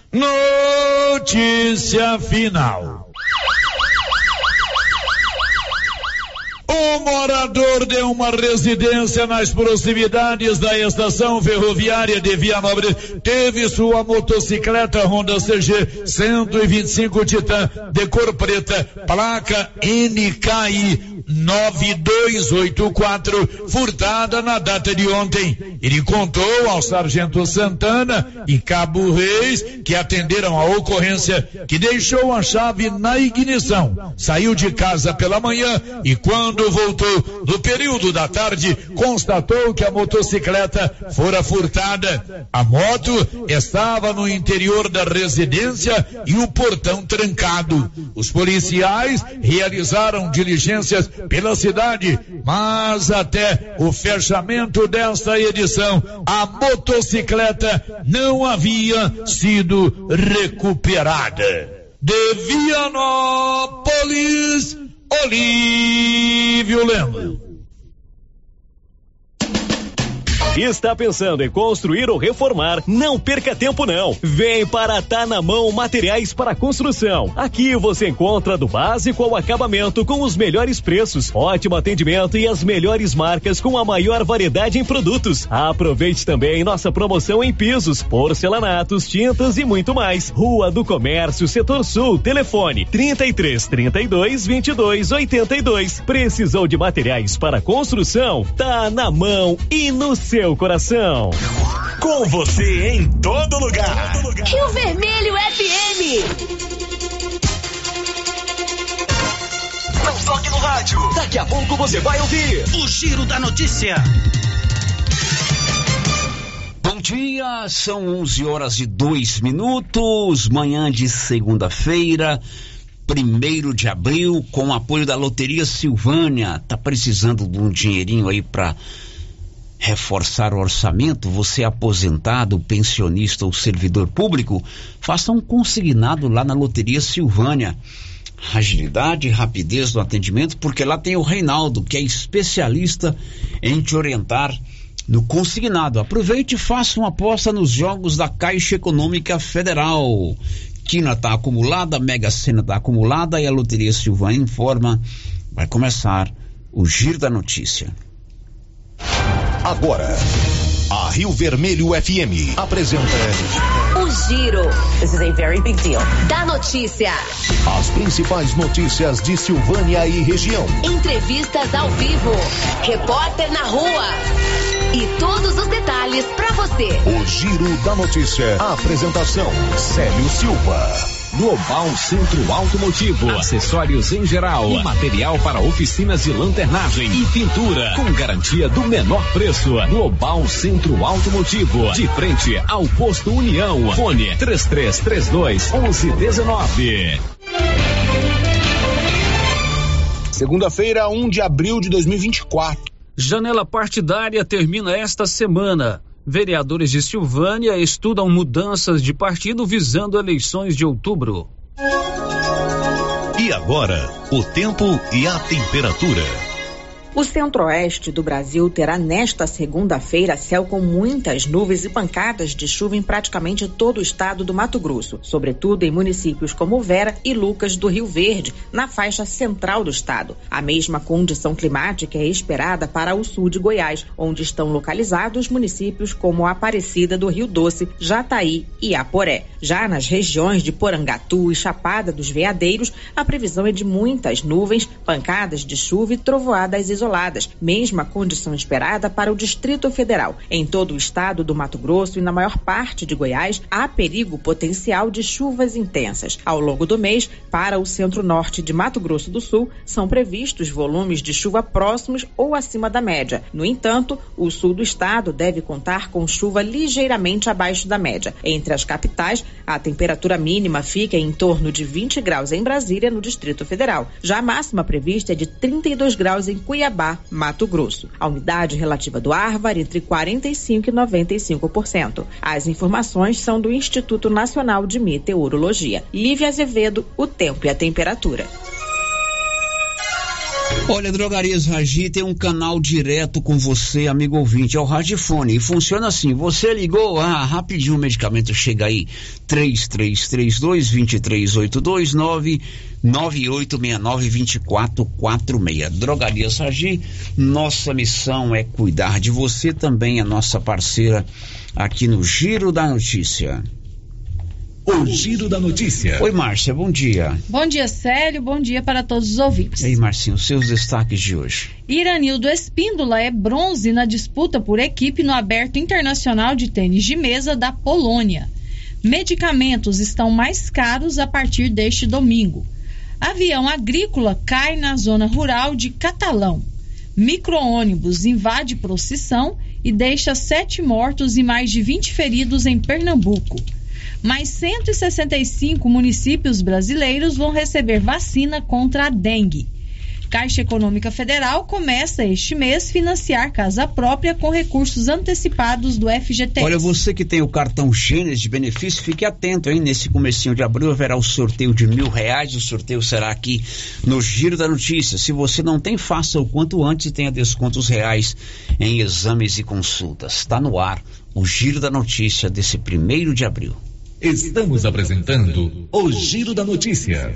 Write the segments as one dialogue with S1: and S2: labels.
S1: Notícia final. Um morador de uma residência nas proximidades da estação ferroviária de Vianópolis teve sua motocicleta Honda CG 125 Titan de cor preta, placa NKI 9284, furtada na data de ontem. Ele contou ao sargento Santana e cabo Reis, que atenderam a ocorrência, que deixou a chave na ignição, saiu de casa pela manhã e quando voltou no período da tarde, constatou que a motocicleta fora furtada. A moto estava no interior da residência e o portão trancado. Os policiais realizaram diligências pela cidade, mas até o fechamento desta edição, a motocicleta não havia sido recuperada. De Vianópolis, Olívio Lemos.
S2: Está pensando em construir ou reformar? Não perca tempo não. Vem para Tá na Mão Materiais para Construção. Aqui você encontra do básico ao acabamento com os melhores preços, ótimo atendimento e as melhores marcas com a maior variedade em produtos. Aproveite também nossa promoção em pisos, porcelanatos, tintas e muito mais. Rua do Comércio, Setor Sul, telefone 3332-2282. Precisou de materiais para construção? Tá na mão e no seu coração.
S3: Com você em todo lugar.
S4: Rio Vermelho FM.
S3: Não toque no rádio. Daqui a pouco você vai ouvir o Giro da Notícia.
S5: Bom dia, são 11h02, manhã de segunda-feira, 1º de abril, com o apoio da Loteria Silvânia. Tá precisando de um dinheirinho aí para reforçar o orçamento? Você aposentado, pensionista ou servidor público, faça um consignado lá na Loteria Silvânia. Agilidade e rapidez no atendimento, porque lá tem o Reinaldo, que é especialista em te orientar no consignado. Aproveite e faça uma aposta nos jogos da Caixa Econômica Federal. Quina está acumulada, a Mega Sena está acumulada e a Loteria Silvânia informa. Vai começar o Giro da Notícia.
S3: Agora, a Rio Vermelho FM apresenta
S4: O Giro. This is a very big deal. Da notícia.
S3: As principais notícias de Silvânia e região.
S4: Entrevistas ao vivo. Repórter na rua. E todos os detalhes para você.
S3: O Giro da Notícia. A apresentação: Célio Silva.
S6: Global Centro Automotivo, acessórios em geral, e material para oficinas de lanternagem e pintura, com garantia do menor preço. Global Centro Automotivo, de frente ao Posto União. Fone 3332-1119.
S7: Segunda-feira, 1 de abril de 2024.
S8: Janela partidária termina esta semana. Vereadores de Silvânia estudam mudanças de partido visando eleições de outubro.
S3: E agora, o tempo e a temperatura.
S9: O centro-oeste do Brasil terá nesta segunda-feira céu com muitas nuvens e pancadas de chuva em praticamente todo o estado do Mato Grosso, sobretudo em municípios como Vera e Lucas do Rio Verde, na faixa central do estado. A mesma condição climática é esperada para o sul de Goiás, onde estão localizados municípios como Aparecida do Rio Doce, Jataí e Aporé. Já nas regiões de Porangatu e Chapada dos Veadeiros, a previsão é de muitas nuvens, pancadas de chuva e trovoadas isoladas, mesma condição esperada para o Distrito Federal. Em todo o estado do Mato Grosso e na maior parte de Goiás, há perigo potencial de chuvas intensas. Ao longo do mês, para o centro-norte de Mato Grosso do Sul, são previstos volumes de chuva próximos ou acima da média. No entanto, o sul do estado deve contar com chuva ligeiramente abaixo da média. Entre as capitais, a temperatura mínima fica em torno de 20 graus em Brasília, no Distrito Federal. Já a máxima prevista é de 32 graus em Cuiabá, Mato Grosso. A umidade relativa do ar varia entre 45% e 95%. As informações são do Instituto Nacional de Meteorologia. Lívia Azevedo, o tempo e a temperatura.
S5: Olha, Drogarias Ragi tem um canal direto com você, amigo ouvinte, é o Radifone, e funciona assim, você ligou, rapidinho o medicamento chega aí, 3332-2382, 99869-2446. Drogarias Ragi, nossa missão é cuidar de você, também é nossa parceira aqui no Giro da Notícia.
S6: O Giro da Notícia.
S5: Oi, Márcia, bom dia.
S10: Bom dia, Célio, bom dia para todos os ouvintes.
S5: E aí, Marcinho, seus destaques de hoje.
S10: Iranildo Espíndola é bronze na disputa por equipe no Aberto Internacional de Tênis de Mesa da Polônia. Medicamentos estão mais caros a partir deste domingo. Avião agrícola cai na zona rural de Catalão. Micro-ônibus invade procissão e deixa 7 mortos e mais de 20 feridos em Pernambuco. Mais 165 municípios brasileiros vão receber vacina contra a dengue. Caixa Econômica Federal começa este mês financiar casa própria com recursos antecipados do FGTS.
S5: Olha, você que tem o cartão Gênesis de benefício, fique atento, hein? Nesse comecinho de abril haverá o sorteio de R$1.000. O sorteio será aqui no Giro da Notícia. Se você não tem, faça o quanto antes e tenha descontos reais em exames e consultas. Está no ar o Giro da Notícia desse 1º de abril.
S6: Estamos apresentando o Giro da Notícia.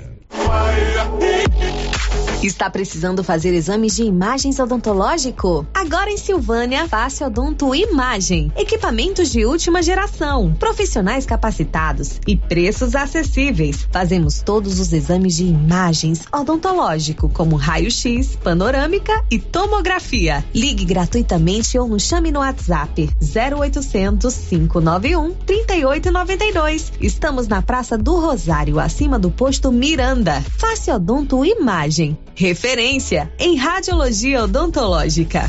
S4: Está precisando fazer exames de imagens odontológico? Agora em Silvânia, Fácil Odonto Imagem. Equipamentos de última geração, profissionais capacitados e preços acessíveis. Fazemos todos os exames de imagens odontológico, como raio-x, panorâmica e tomografia. Ligue gratuitamente ou nos chame no WhatsApp 0800 591 3892. Estamos na Praça do Rosário, acima do posto Miranda. Fácil Odonto Imagem. Referência em radiologia odontológica.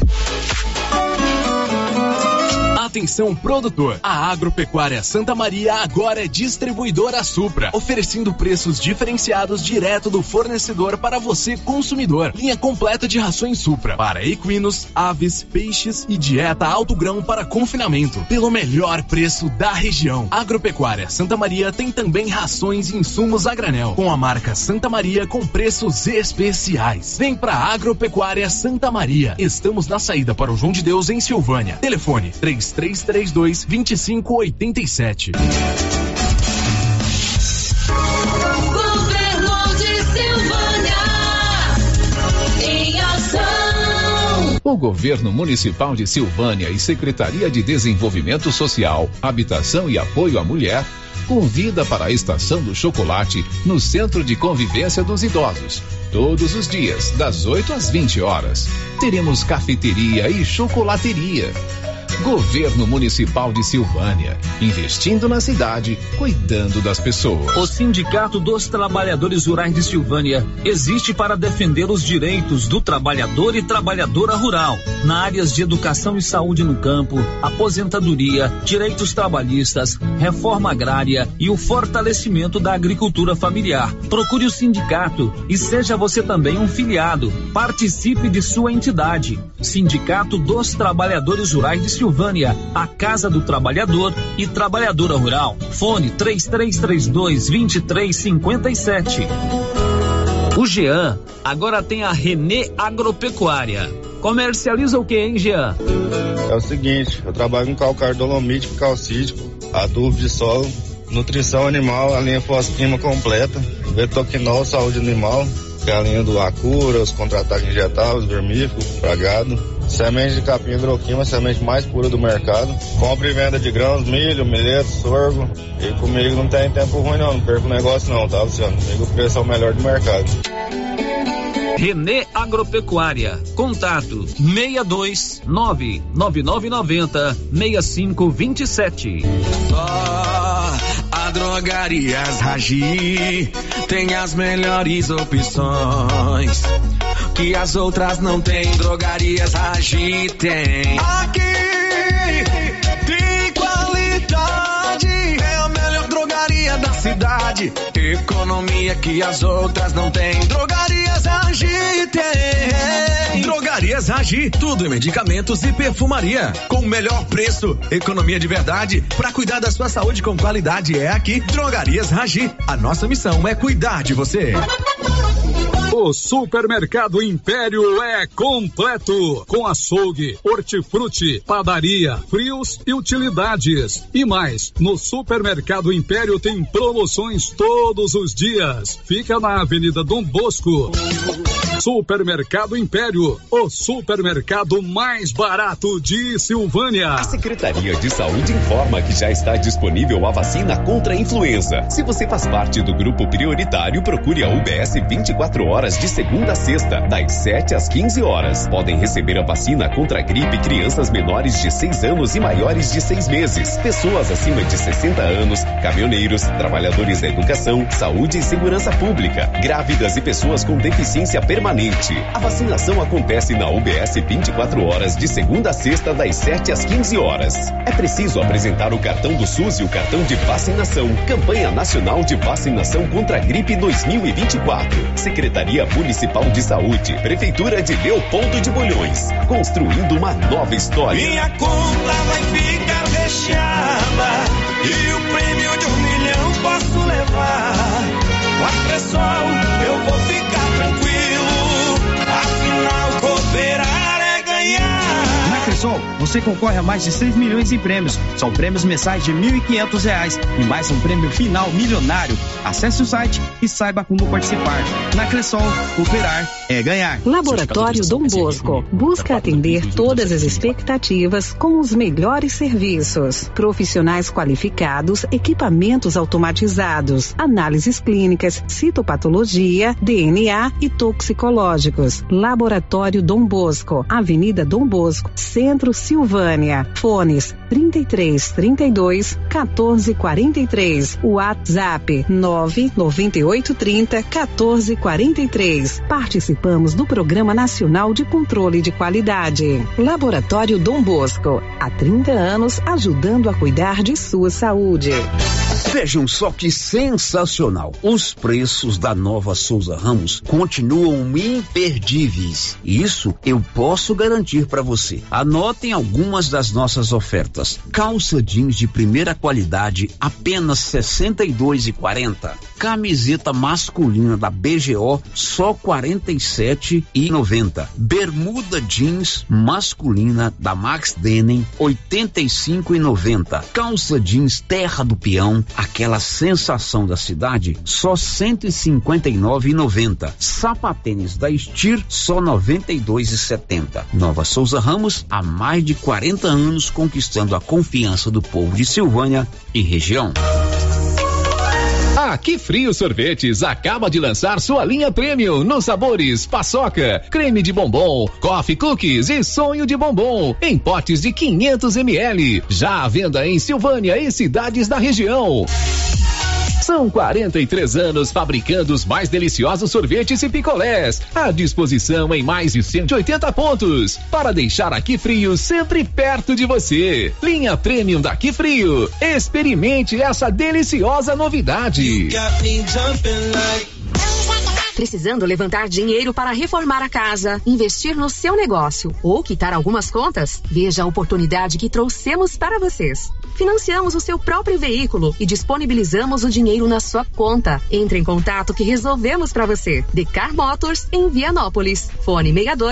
S11: Atenção, produtor! A Agropecuária Santa Maria agora é distribuidora Supra, oferecendo preços diferenciados direto do fornecedor para você, consumidor. Linha completa de rações Supra para equinos, aves, peixes e dieta alto grão para confinamento, pelo melhor preço da região. Agropecuária Santa Maria tem também rações e insumos a granel, com a marca Santa Maria com preços especiais. Vem pra Agropecuária Santa Maria. Estamos na saída para o João de Deus, em Silvânia. Telefone 3332-2587.
S3: Governo de Silvânia, em ação.
S6: O Governo Municipal de Silvânia e Secretaria de Desenvolvimento Social, Habitação e Apoio à Mulher convida para a Estação do Chocolate no Centro de Convivência dos Idosos. Todos os dias, das 8 às 20 horas. Teremos cafeteria e chocolateria. Governo Municipal de Silvânia, investindo na cidade, cuidando das pessoas.
S8: O Sindicato dos Trabalhadores Rurais de Silvânia existe para defender os direitos do trabalhador e trabalhadora rural, na áreas de educação e saúde no campo, aposentadoria, direitos trabalhistas, reforma agrária e o fortalecimento da agricultura familiar. Procure o sindicato e seja você também um filiado. Participe de sua entidade. Sindicato dos Trabalhadores Rurais de Silvânia, a Casa do Trabalhador e Trabalhadora Rural. Fone 3332-2357. O Jean agora tem a Renê Agropecuária. Comercializa o que, hein, Jean?
S12: É o seguinte, eu trabalho com calcário dolomítico, calcítico, adubo de solo, nutrição animal, a linha pós-clima completa, betoquinol, saúde animal, que é a linha do Acura, os contra-ataques injetáveis, vermífugo, pra gado, semente de capim agroquímica, a semente mais pura do mercado, compra e venda de grãos, milho, milheto, sorgo, e comigo não tem tempo ruim não perco o negócio não, tá, Luciano? Comigo o preço é o melhor do mercado.
S8: Renê Agropecuária, contato 629-9990-6527.
S13: Só a Drogarias Ragi tem as melhores opções que as outras não tem. Drogarias Ragi tem. Aqui tem qualidade, é a melhor drogaria da cidade. Economia que as outras não tem. Drogarias Ragi tem. Drogarias Ragi, tudo em medicamentos e perfumaria com o melhor preço, economia de verdade. Pra cuidar da sua saúde com qualidade é aqui, Drogarias Ragi. A nossa missão é cuidar de você.
S14: O Supermercado Império é completo, com açougue, hortifruti, padaria, frios e utilidades. E mais, no Supermercado Império tem promoções todos os dias. Fica na Avenida Dom Bosco. Supermercado Império, o supermercado mais barato de Silvânia.
S15: A Secretaria de Saúde informa que já está disponível a vacina contra a influenza. Se você faz parte do grupo prioritário, procure a UBS 24 horas de segunda a sexta, das 7 às 15 horas. Podem receber a vacina contra a gripe crianças menores de 6 anos e maiores de 6 meses, pessoas acima de 60 anos, caminhoneiros, trabalhadores da educação, saúde e segurança pública, grávidas e pessoas com deficiência permanente. A vacinação acontece na UBS 24 horas de segunda a sexta, das 7 às 15 horas. É preciso apresentar o cartão do SUS e o cartão de vacinação. Campanha Nacional de Vacinação contra a Gripe 2024. Secretaria Municipal de Saúde, Prefeitura de Leopoldo de Bulhões. Construindo uma nova história.
S13: Minha conta vai ficar recheada e o prêmio de 1 milhão posso levar. Com a Cressol eu vou ficar tranquilo, afinal cooperar é ganhar.
S16: Na Cressol, você concorre a mais de 6 milhões em prêmios. São prêmios mensais de R$ 1.500 e mais um prêmio final milionário. Acesse o site e saiba como participar. Na Cressol, cooperar é ganhar.
S17: Laboratório Dom Bosco busca atender todas as expectativas com os melhores serviços. Profissionais qualificados, equipamentos automatizados, análises clínicas, citopatologia, DNA e toxicológicos. Laboratório Dom Bosco, Avenida Dom Bosco, Centro Silvânia. Fones 3332 1443. WhatsApp 99830 1443. Participamos do Programa Nacional de Controle de Qualidade. Laboratório Dom Bosco, há 30 anos ajudando a cuidar de sua saúde.
S5: Vejam só que sensacional. Os preços da Nova Souza Ramos continuam imperdíveis. Isso eu posso garantir para você. Anotem algumas das nossas ofertas. Calça jeans de primeira qualidade, apenas R$ 62,40. Camiseta masculina da BGO, só R$ 47,90. Bermuda jeans masculina da Max Denim, R$ 85,90. Calça jeans Terra do Peão, aquela sensação da cidade, só R$ 159,90. Sapatênis da Estir, só R$ 92,70. Nova Souza Ramos, há mais de 40 anos conquistando a confiança do povo de Silvânia e região.
S6: A Que Frio Sorvetes acaba de lançar sua linha Premium nos sabores paçoca, creme de bombom, coffee cookies e sonho de bombom em potes de 500 ml. Já à venda em Silvânia e cidades da região. São 43 anos fabricando os mais deliciosos sorvetes e picolés, à disposição em mais de 180 pontos, para deixar a Que Frio sempre perto de você. Linha Premium da Que Frio. Experimente essa deliciosa novidade.
S18: Precisando levantar dinheiro para reformar a casa, investir no seu negócio ou quitar algumas contas? Veja a oportunidade que trouxemos para vocês. Financiamos o seu próprio veículo e disponibilizamos o dinheiro na sua conta. Entre em contato que resolvemos para você. Decar Motors em Vianópolis. Fone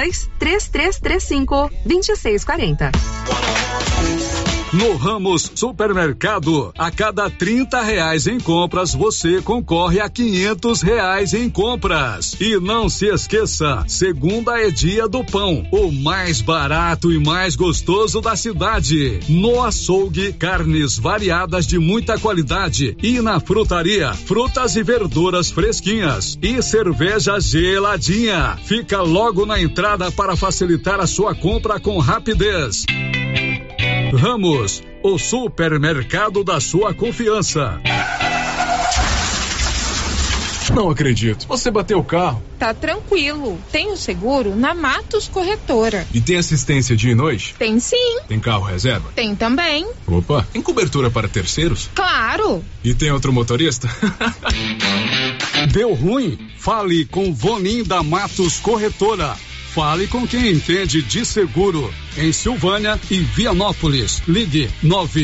S18: 62-3335-2640.
S14: No Ramos Supermercado, a cada R$30 em compras, você concorre a R$500 em compras. E não se esqueça, segunda é dia do pão, o mais barato e mais gostoso da cidade. No açougue, carnes variadas de muita qualidade. E na frutaria, frutas e verduras fresquinhas. E cerveja geladinha. Fica logo na entrada para facilitar a sua compra com rapidez. Ramos, o supermercado da sua confiança.
S19: Não acredito. Você bateu o carro?
S20: Tá tranquilo. Tenho seguro na Matos Corretora.
S19: E tem assistência dia e noite?
S20: Tem sim.
S19: Tem carro reserva?
S20: Tem também.
S19: Opa, tem cobertura para terceiros?
S20: Claro.
S19: E tem outro motorista?
S14: Deu ruim? Fale com Vonim da Matos Corretora. Fale com quem entende de seguro. Em Silvânia e Vianópolis. Ligue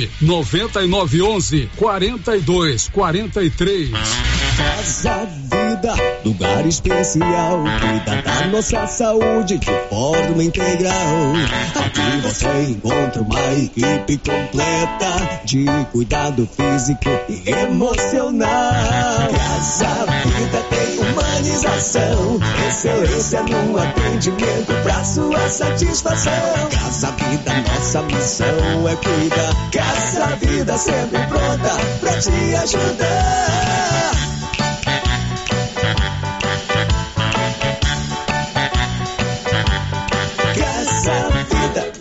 S14: 99911-4243.
S13: Casa Vida
S21: Vida, lugar especial, cuida da nossa saúde de forma integral. Aqui você encontra uma equipe completa de cuidado físico e emocional. Casa Vida tem humanização, excelência no atendimento pra sua satisfação. Casa Vida, nossa missão é cuidar. Casa Vida sempre pronta pra te ajudar. Casa Vida.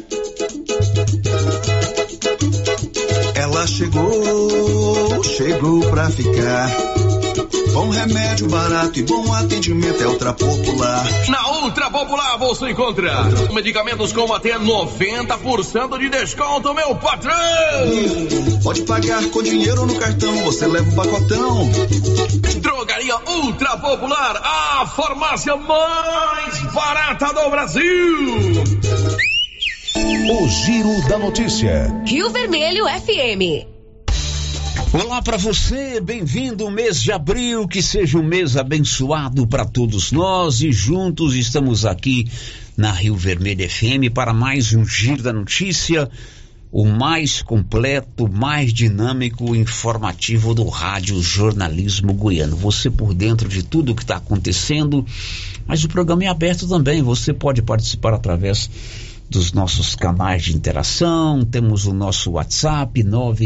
S22: Ela chegou pra ficar. Bom remédio barato e bom atendimento é Ultra Popular.
S23: Na Ultra Popular você encontra medicamentos com até 90% de desconto, meu patrão!
S22: Pode pagar com dinheiro ou no cartão, você leva um pacotão.
S23: Drogaria Ultra Popular, a farmácia mais barata do Brasil.
S24: O Giro da Notícia.
S18: Rio Vermelho FM.
S5: Olá para você, bem-vindo ao mês de abril, que seja um mês abençoado para todos nós e juntos estamos aqui na Rio Vermelho FM para mais um Giro da Notícia, o mais completo, mais dinâmico e informativo do rádio jornalismo goiano. Você por dentro de tudo o que está acontecendo, mas o programa é aberto também, você pode participar através dos nossos canais de interação, temos o nosso WhatsApp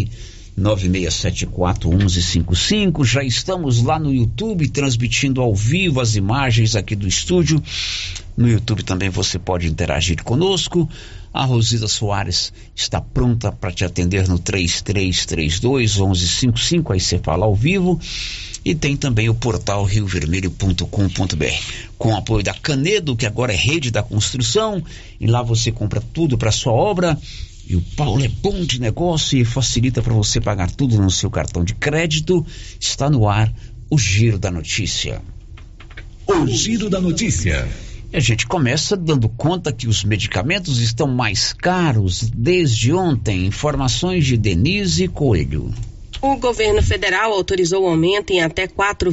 S5: 9674-1155. Já estamos lá no YouTube transmitindo ao vivo as imagens aqui do estúdio. No YouTube também você pode interagir conosco. A Rosida Soares está pronta para te atender no 3332-1155. Aí você fala ao vivo. E tem também o portal riovermelho.com.br, com o apoio da Canedo, que agora é rede da construção, e lá você compra tudo para sua obra. E o Paulo é bom de negócio e facilita para você pagar tudo no seu cartão de crédito. Está no ar o Giro da Notícia.
S24: O Giro da Notícia.
S5: E a gente começa dando conta que os medicamentos estão mais caros desde ontem. Informações de Denise Coelho.
S25: O governo federal autorizou o aumento em até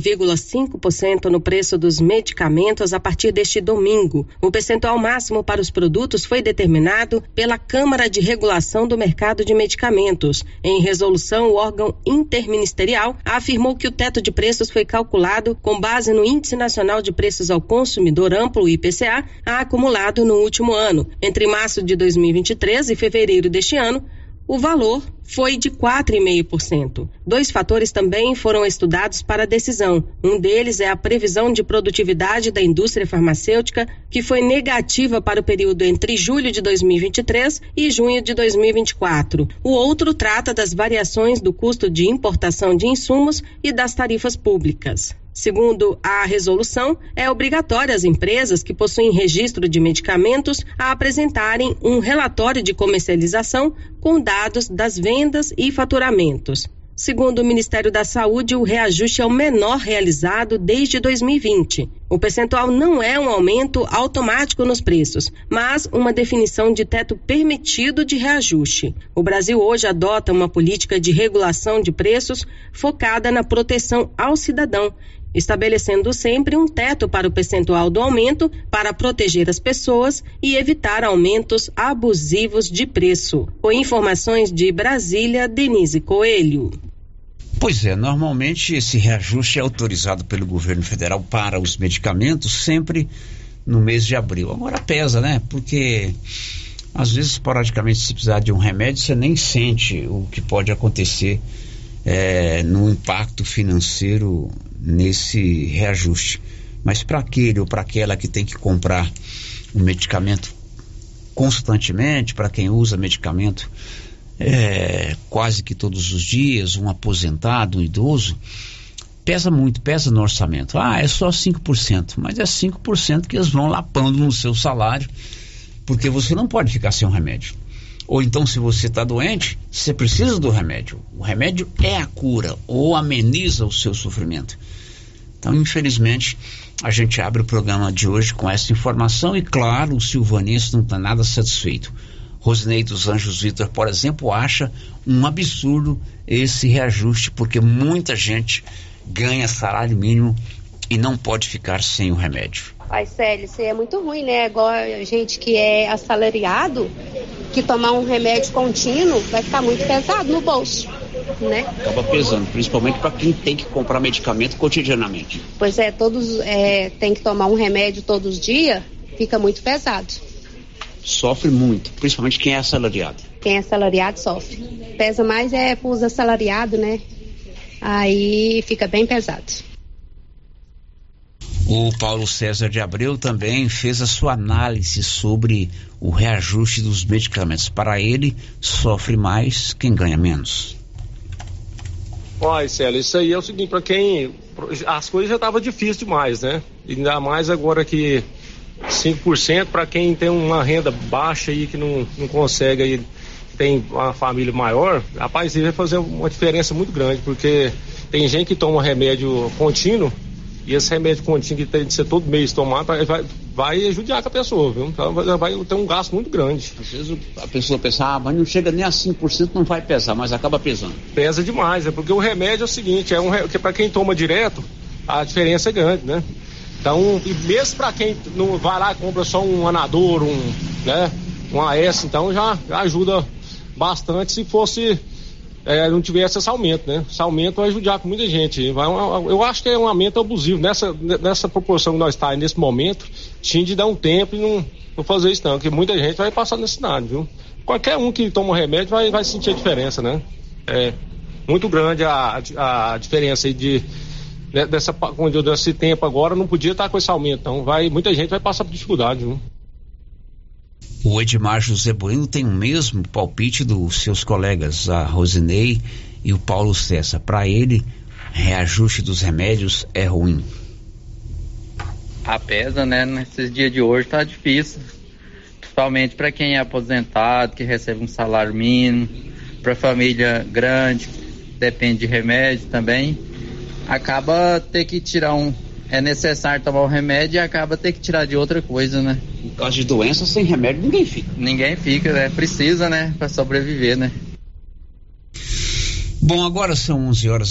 S25: 4,5% no preço dos medicamentos a partir deste domingo. O percentual máximo para os produtos foi determinado pela Câmara de Regulação do Mercado de Medicamentos. Em resolução, o órgão interministerial afirmou que o teto de preços foi calculado com base no Índice Nacional de Preços ao Consumidor Amplo, IPCA, acumulado no último ano. Entre março de 2023 e fevereiro deste ano, o valor foi de 4,5%. 2 fatores também foram estudados para a decisão. Um deles é a previsão de produtividade da indústria farmacêutica, que foi negativa para o período entre julho de 2023 e junho de 2024. O outro trata das variações do custo de importação de insumos e das tarifas públicas. Segundo a resolução, é obrigatório às empresas que possuem registro de medicamentos a apresentarem um relatório de comercialização com dados das vendas e faturamentos. Segundo o Ministério da Saúde, o reajuste é o menor realizado desde 2020. O percentual não é um aumento automático nos preços, mas uma definição de teto permitido de reajuste. O Brasil hoje adota uma política de regulação de preços focada na proteção ao cidadão, estabelecendo sempre um teto para o percentual do aumento para proteger as pessoas e evitar aumentos abusivos de preço. Com informações de Brasília, Denise Coelho.
S5: Pois é, normalmente esse reajuste é autorizado pelo governo federal para os medicamentos sempre no mês de abril. Agora pesa, né? Porque às vezes, esporadicamente, se precisar de um remédio, você nem sente o que pode acontecer no impacto financeiro nesse reajuste. Mas para aquele ou para aquela que tem que comprar um medicamento constantemente, para quem usa medicamento quase que todos os dias, um aposentado, um idoso, pesa muito, pesa no orçamento. É só 5%, mas é 5% que eles vão lapando no seu salário, porque você não pode ficar sem um remédio. Ou então, se você está doente, você precisa do remédio. O remédio é a cura, ou ameniza o seu sofrimento. Então, infelizmente, a gente abre o programa de hoje com essa informação e, claro, o silvanense não está nada satisfeito. Rosinei dos Anjos Vitor, por exemplo, acha um absurdo esse reajuste, porque muita gente ganha salário mínimo e não pode ficar sem o remédio.
S1: Pai Célio, isso é muito ruim, né? Igual a gente que é assalariado, que tomar um remédio contínuo vai ficar muito pesado no bolso, né?
S5: Acaba pesando, principalmente para quem tem que comprar medicamento cotidianamente.
S1: Pois é, tem que tomar um remédio todos os dias, fica muito pesado.
S5: Sofre muito, principalmente quem é assalariado.
S1: Quem é assalariado sofre. Pesa mais para os assalariados, né? Aí fica bem pesado.
S5: O Paulo César de Abreu também fez a sua análise sobre o reajuste dos medicamentos. Para ele, sofre mais quem ganha menos.
S2: Olha, Célio, isso aí é o seguinte, para quem... As coisas já estavam difíceis demais, né? Ainda mais agora que 5% para quem tem uma renda baixa aí, que não consegue aí, tem uma família maior, rapaz, isso vai fazer uma diferença muito grande, porque tem gente que toma remédio contínuo, e esse remédio contínuo que tem de ser todo mês tomado vai judiar com a pessoa, viu? Então vai ter um gasto muito grande.
S5: Às vezes a pessoa pensa, mas não chega nem a 5%, não vai pesar, mas acaba pesando.
S2: Pesa demais, porque o remédio é o seguinte, que para quem toma direto, a diferença é grande, né? Então, e mesmo para quem não vai lá e compra só um Anador, um AS, então já ajuda bastante se fosse... não tivesse esse aumento, né? Esse aumento vai ajudar com muita gente. Eu acho que é um aumento abusivo. Nessa proporção que nós estamos nesse momento, tinha de dar um tempo e não fazer isso não, porque muita gente vai passar necessidade, viu? Qualquer um que toma um remédio vai sentir a diferença, né? É muito grande a diferença aí desse tempo agora, não podia estar com esse aumento, então muita gente vai passar por dificuldade, viu?
S5: O Edmar José Bueno tem o mesmo palpite dos seus colegas, a Rosinei e o Paulo César. Para ele, reajuste dos remédios é ruim.
S7: Pesa, né? Nesses dias de hoje tá difícil. Principalmente para quem é aposentado, que recebe um salário mínimo, para família grande, depende de remédio também. Acaba ter que tirar é necessário tomar o remédio e acaba ter que tirar de outra coisa, né?
S5: Em caso de doença, sem remédio, ninguém fica.
S7: Ninguém fica, né? Precisa, né? Para sobreviver, né?
S5: Bom, agora são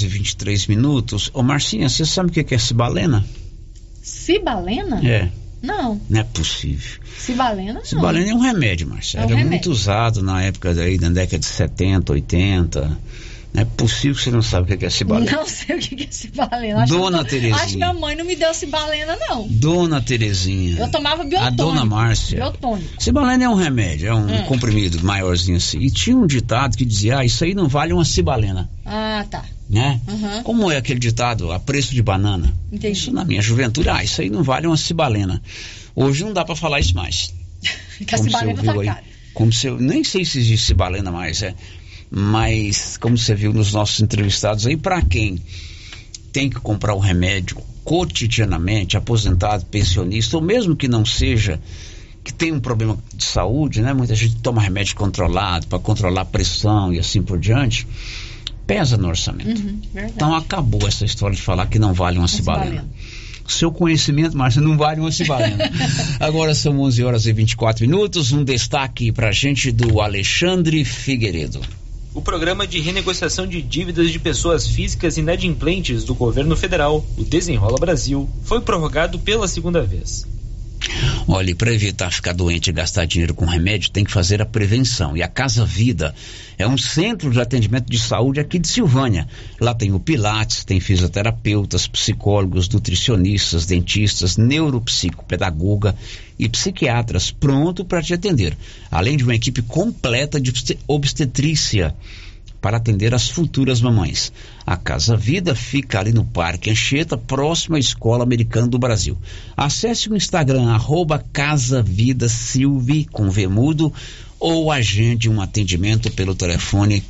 S5: 11h23. Ô Marcinha, você sabe o que é cibalena?
S9: Cibalena?
S5: É.
S9: Não.
S5: Não é possível.
S9: Cibalena não.
S5: Cibalena é um remédio, Marcia. Era muito usado na época da década de 70, 80. Não é possível que você não sabe o que é cibalena.
S9: Não sei o que é cibalena.
S5: Dona Terezinha.
S9: Acho que minha mãe não me deu cibalena, não.
S5: Dona Terezinha.
S9: Eu tomava biotônico.
S5: A Dona Márcia.
S9: Biotônico.
S5: Cibalena é um remédio, é um comprimido maiorzinho assim. E tinha um ditado que dizia, isso aí não vale uma cibalena.
S9: Ah, tá.
S5: Né? Como é aquele ditado, a preço de banana?
S9: Entendi.
S5: Isso na minha juventude, isso aí não vale uma cibalena. Hoje não dá pra falar isso mais.
S9: Que a cibalena tá cara.
S5: Nem sei se existe cibalena mais, mas como você viu nos nossos entrevistados aí, para quem tem que comprar o remédio cotidianamente, aposentado, pensionista, ou mesmo que não seja, que tem um problema de saúde, né? Muita gente toma remédio controlado para controlar a pressão e assim por diante, pesa no orçamento. Então acabou essa história de falar que não vale uma cibalena. Seu conhecimento, Márcia, não vale uma cibalena. Agora são 11h24. Um destaque pra gente do Alexandre Figueiredo.
S10: O programa de renegociação de dívidas de pessoas físicas inadimplentes do governo federal, o Desenrola Brasil, foi prorrogado pela segunda vez.
S5: Olha, para evitar ficar doente e gastar dinheiro com remédio, tem que fazer a prevenção. E a Casa Vida é um centro de atendimento de saúde aqui de Silvânia. Lá tem o Pilates, tem fisioterapeutas, psicólogos, nutricionistas, dentistas, neuropsicopedagoga e psiquiatras pronto para te atender. Além de uma equipe completa de obstetrícia para atender as futuras mamães. A Casa Vida fica ali no Parque Anchieta, próximo à Escola Americana do Brasil. Acesse o Instagram, @CasaVidaSilve, com V mudo, ou agende um atendimento pelo telefone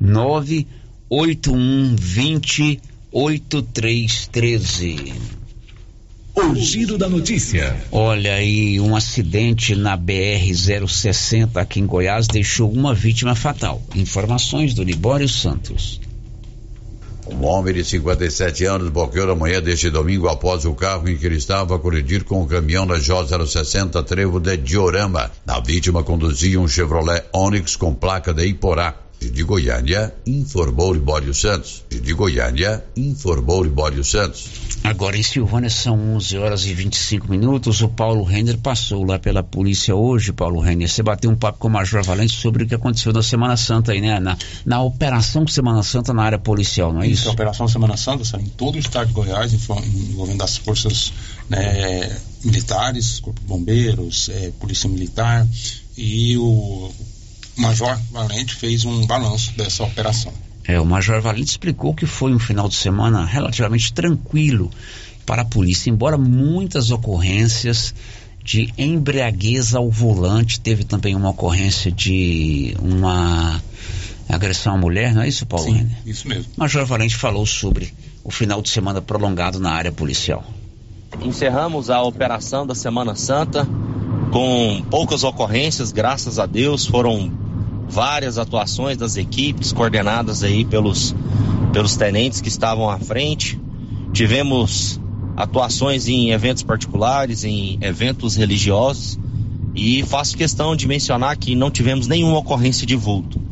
S5: 981208313.
S24: O Giro da Notícia.
S5: Olha aí, um acidente na BR-060 aqui em Goiás deixou uma vítima fatal. Informações do Libório Santos.
S26: Um homem de 57 anos bloqueou na manhã deste domingo após o carro em que ele estava colidir com o caminhão da J060 Trevo de Diorama. A vítima conduzia um Chevrolet Onix com placa de Iporá. De Goiânia, informou Libório Santos.
S5: Agora em Silvânia são 11h25. O Paulo Renner passou lá pela polícia hoje. Paulo Renner, você bateu um papo com o Major Valente sobre o que aconteceu na Semana Santa aí, né? Na Operação Semana Santa na área policial, não é isso?
S3: A Operação Semana Santa, em todo o estado de Goiás, envolvendo as forças, né, militares, Corpo de Bombeiros, Polícia Militar, e o Major Valente fez um balanço dessa operação.
S5: O Major Valente explicou que foi um final de semana relativamente tranquilo para a polícia, embora muitas ocorrências de embriaguez ao volante. Teve também uma ocorrência de uma agressão à mulher, não é isso, Paulo?
S3: Sim, isso mesmo.
S5: O Major Valente falou sobre o final de semana prolongado na área policial.
S4: Encerramos a operação da Semana Santa com poucas ocorrências, graças a Deus. Foram várias atuações das equipes coordenadas aí pelos tenentes que estavam à frente. Tivemos atuações em eventos particulares, em eventos religiosos, e faço questão de mencionar que não tivemos nenhuma ocorrência de vulto.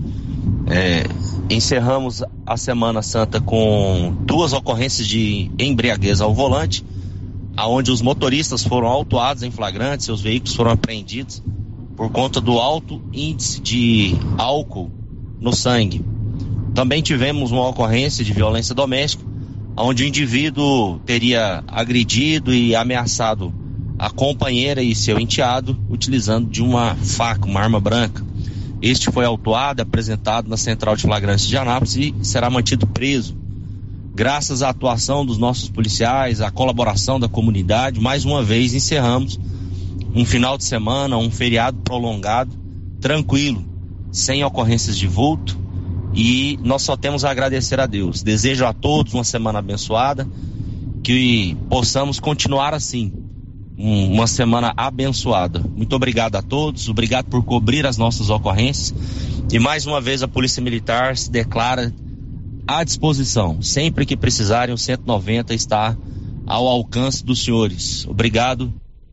S4: Encerramos a Semana Santa com 2 ocorrências de embriaguez ao volante, aonde os motoristas foram autuados em flagrante, seus veículos foram apreendidos por conta do alto índice de álcool no sangue. Também tivemos uma ocorrência de violência doméstica, onde o indivíduo teria agredido e ameaçado a companheira e seu enteado utilizando de uma faca, uma arma branca. Este foi autuado, apresentado na Central de Flagrantes de Anápolis e será mantido preso. Graças à atuação dos nossos policiais, à colaboração da comunidade, mais uma vez encerramos um final de semana, um feriado prolongado, tranquilo, sem ocorrências de vulto, e nós só temos a agradecer a Deus. Desejo a todos uma semana abençoada, que possamos continuar assim, uma semana abençoada. Muito obrigado a todos, obrigado por cobrir as nossas ocorrências, e mais uma vez a Polícia Militar se declara à disposição. Sempre que precisarem, o 190 está ao alcance dos senhores. Obrigado.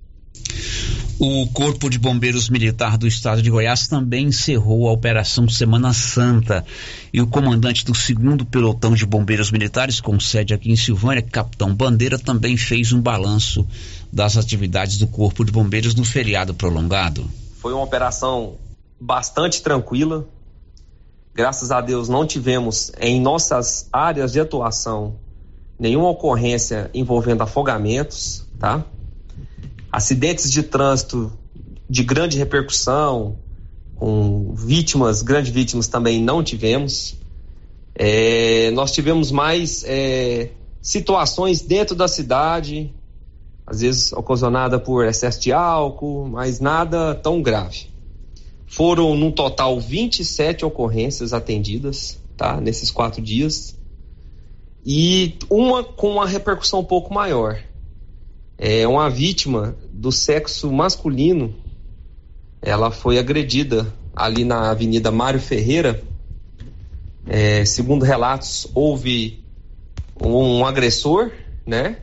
S5: O Corpo de Bombeiros Militar do Estado de Goiás também encerrou a Operação Semana Santa, e o comandante do 2º Pelotão de Bombeiros Militares, com sede aqui em Silvânia, Capitão Bandeira, também fez um balanço das atividades do Corpo de Bombeiros no feriado prolongado.
S8: Foi uma operação bastante tranquila. Graças a Deus não tivemos em nossas áreas de atuação nenhuma ocorrência envolvendo afogamentos, tá? Acidentes de trânsito de grande repercussão, com grandes vítimas também não tivemos. Nós tivemos mais situações dentro da cidade, às vezes ocasionada por excesso de álcool, mas nada tão grave. Foram, no total, 27 ocorrências atendidas, tá, nesses 4 dias, e uma com uma repercussão um pouco maior. Uma vítima do sexo masculino, ela foi agredida ali na Avenida Mário Ferreira. Segundo relatos, houve um agressor, né?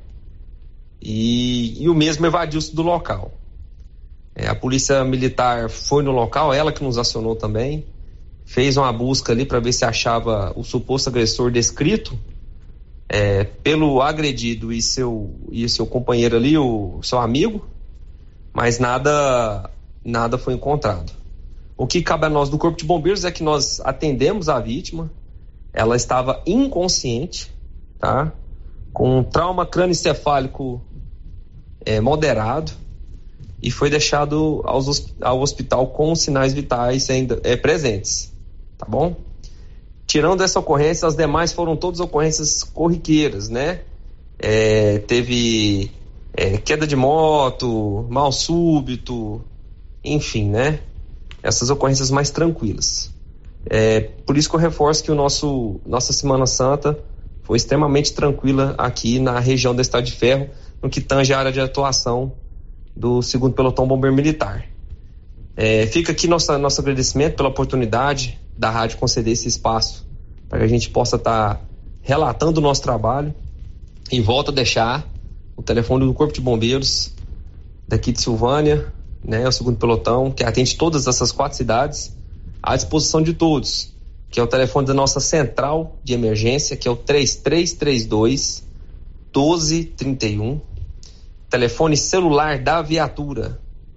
S8: E o mesmo evadiu-se do local. A Polícia Militar foi no local, ela que nos acionou também, fez uma busca ali para ver se achava o suposto agressor descrito pelo agredido e seu companheiro ali, o seu amigo, mas nada foi encontrado. O que cabe a nós do Corpo de Bombeiros é que nós atendemos a vítima, ela estava inconsciente, tá? Com um trauma crânioencefálico moderado, e foi deixado ao hospital com sinais vitais ainda presentes, tá bom? Tirando essa ocorrência, as demais foram todas ocorrências corriqueiras, né? Teve queda de moto, mal súbito, enfim, né? Essas ocorrências mais tranquilas. Por isso que eu reforço que nossa Semana Santa foi extremamente tranquila aqui na região do Estado de Ferro, no que tange a área de atuação do 2º Pelotão Bombeiro Militar. Fica aqui nosso agradecimento pela oportunidade da rádio conceder esse espaço para que a gente possa estar relatando o nosso trabalho, e volto a deixar o telefone do Corpo de Bombeiros daqui de Silvânia, né, o 2º Pelotão, que atende todas essas 4 cidades, à disposição de todos, que é o telefone da nossa central de emergência, que é o 3332 1231. Telefone celular da viatura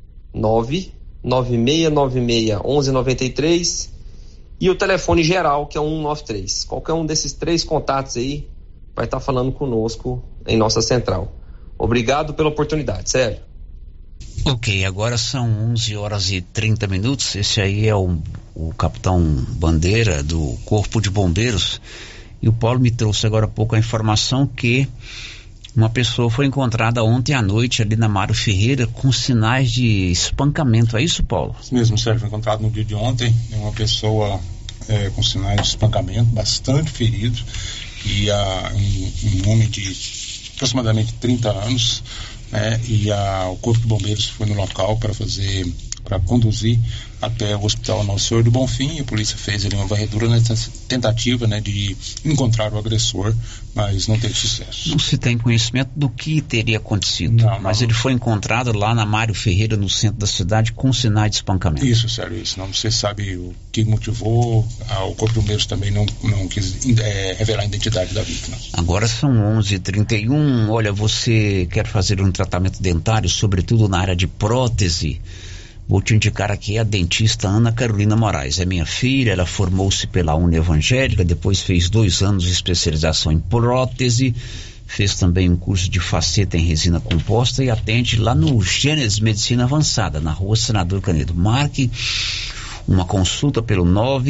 S8: 996961193 e o telefone geral, que é 193. Qualquer um desses 3 contatos aí vai estar falando conosco em nossa central. Obrigado pela oportunidade, Célio.
S5: Ok, agora são 11h30. Esse aí é o capitão Bandeira do Corpo de Bombeiros. E o Paulo me trouxe agora há pouco a informação que uma pessoa foi encontrada ontem à noite ali na Mário Ferreira com sinais de espancamento. É isso, Paulo?
S3: Isso mesmo, Sérgio. Foi encontrado no dia de ontem uma pessoa com sinais de espancamento, bastante ferido, e um homem de aproximadamente 30 anos, né? E o Corpo de Bombeiros foi no local para conduzir até o Hospital Nosso Senhor do Bonfim, e a polícia fez ali uma varredura nessa tentativa, né, de encontrar o agressor, mas não teve sucesso.
S5: Não se tem conhecimento do que teria acontecido, mas ele foi encontrado lá na Mário Ferreira, no centro da cidade, com sinais de espancamento.
S3: Isso, sério, isso. Não se sabe o que motivou. O Corpo de Bombeiros também não quis revelar a identidade da vítima.
S5: Agora são 11h31. Olha, você quer fazer um tratamento dentário, sobretudo na área de prótese? Vou te indicar aqui a dentista Ana Carolina Moraes. É minha filha, ela formou-se pela Uni Evangélica, depois fez 2 anos de especialização em prótese, fez também um curso de faceta em resina composta e atende lá no Gênesis Medicina Avançada, na Rua Senador Canedo. Marque uma consulta pelo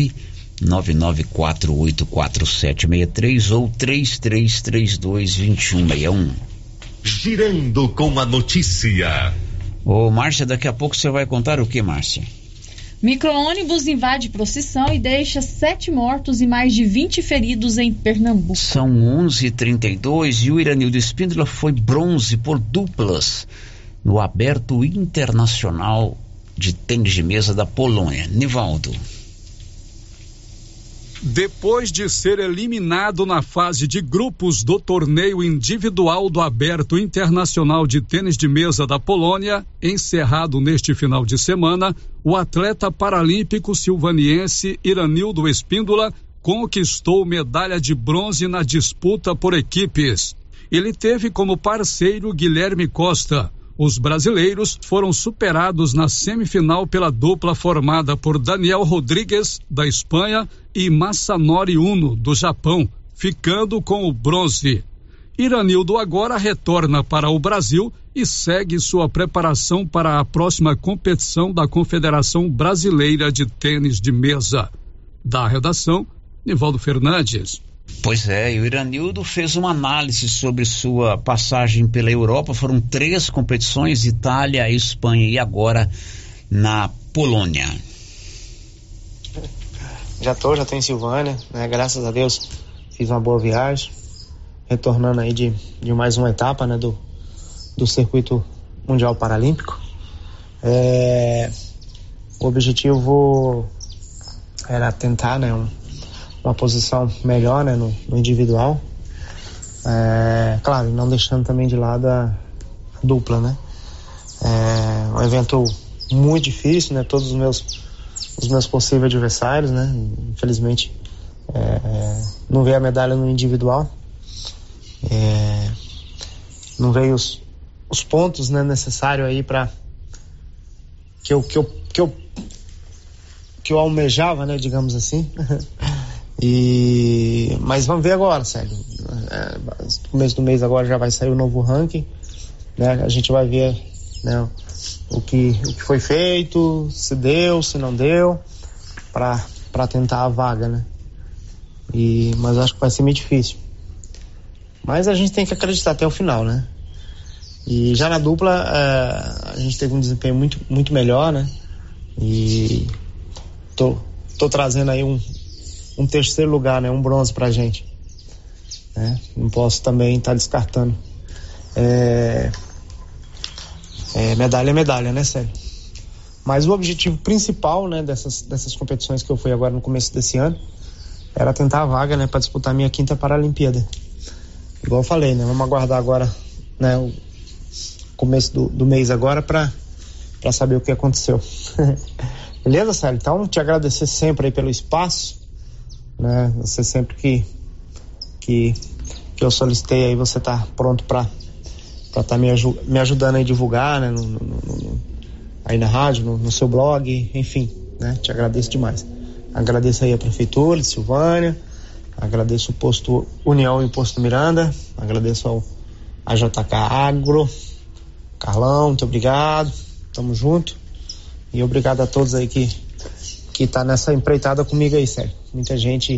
S5: 999484763 ou 33322161.
S24: Girando com a notícia.
S5: Ô, Márcia, daqui a pouco você vai contar o que, Márcia?
S9: Micro-ônibus invade procissão e deixa 7 mortos e mais de 20 feridos em Pernambuco.
S5: São 11h32 e o Iranildo Espíndola foi bronze por duplas no Aberto Internacional de Tênis de Mesa da Polônia. Nivaldo.
S14: Depois de ser eliminado na fase de grupos do torneio individual do Aberto Internacional de Tênis de Mesa da Polônia, encerrado neste final de semana, o atleta paralímpico silvaniense Iranildo Espíndola conquistou medalha de bronze na disputa por equipes. Ele teve como parceiro Guilherme Costa. Os brasileiros foram superados na semifinal pela dupla formada por Daniel Rodrigues, da Espanha, e Masanori Uno, do Japão, ficando com o bronze. Iranildo agora retorna para o Brasil e segue sua preparação para a próxima competição da Confederação Brasileira de Tênis de Mesa. Da redação, Nivaldo Fernandes.
S5: Pois é, e o Iranildo fez uma análise sobre sua passagem pela Europa. Foram 3 competições, Itália, Espanha e agora na Polônia.
S6: Já tô em Silvânia, né? Graças a Deus fiz uma boa viagem, retornando aí de mais uma etapa, né, do circuito mundial paralímpico. O objetivo era tentar, né, uma posição melhor, né, no individual, claro, não deixando também de lado a dupla, né. Um evento muito difícil, né, todos os meus possíveis adversários, né, infelizmente não veio a medalha no individual, não veio os pontos, né, necessários aí para que eu almejava, né, digamos assim. Mas vamos ver agora, Sérgio. No começo do mês agora já vai sair o novo ranking, né? A gente vai ver, né, o que foi feito, se deu, se não deu, para tentar a vaga, né? Mas acho que vai ser meio difícil. Mas a gente tem que acreditar até o final, né? E já na dupla a gente teve um desempenho muito, muito melhor, né? E tô trazendo aí um terceiro lugar, né? Um bronze pra gente, né? Não posso também estar descartando. Medalha é medalha, né, Sérgio? Mas o objetivo principal, né, dessas competições que eu fui agora no começo desse ano era tentar a vaga, né, para disputar a minha 5ª Paralimpíada. Igual eu falei, né? Vamos aguardar agora, né, o começo do mês agora para saber o que aconteceu. Beleza, Sérgio? Então, te agradecer sempre aí pelo espaço, né? Você sempre que eu solicitei aí, você tá pronto para estar me ajudando aí a divulgar, né, aí na rádio, no seu blog, enfim, né, te agradeço demais. Agradeço aí a Prefeitura de Silvânia, agradeço o Posto União e o Posto Miranda, agradeço a JK Agro, Carlão, muito obrigado, tamo junto, e obrigado a todos aí que tá nessa empreitada comigo aí, Sérgio. Muita gente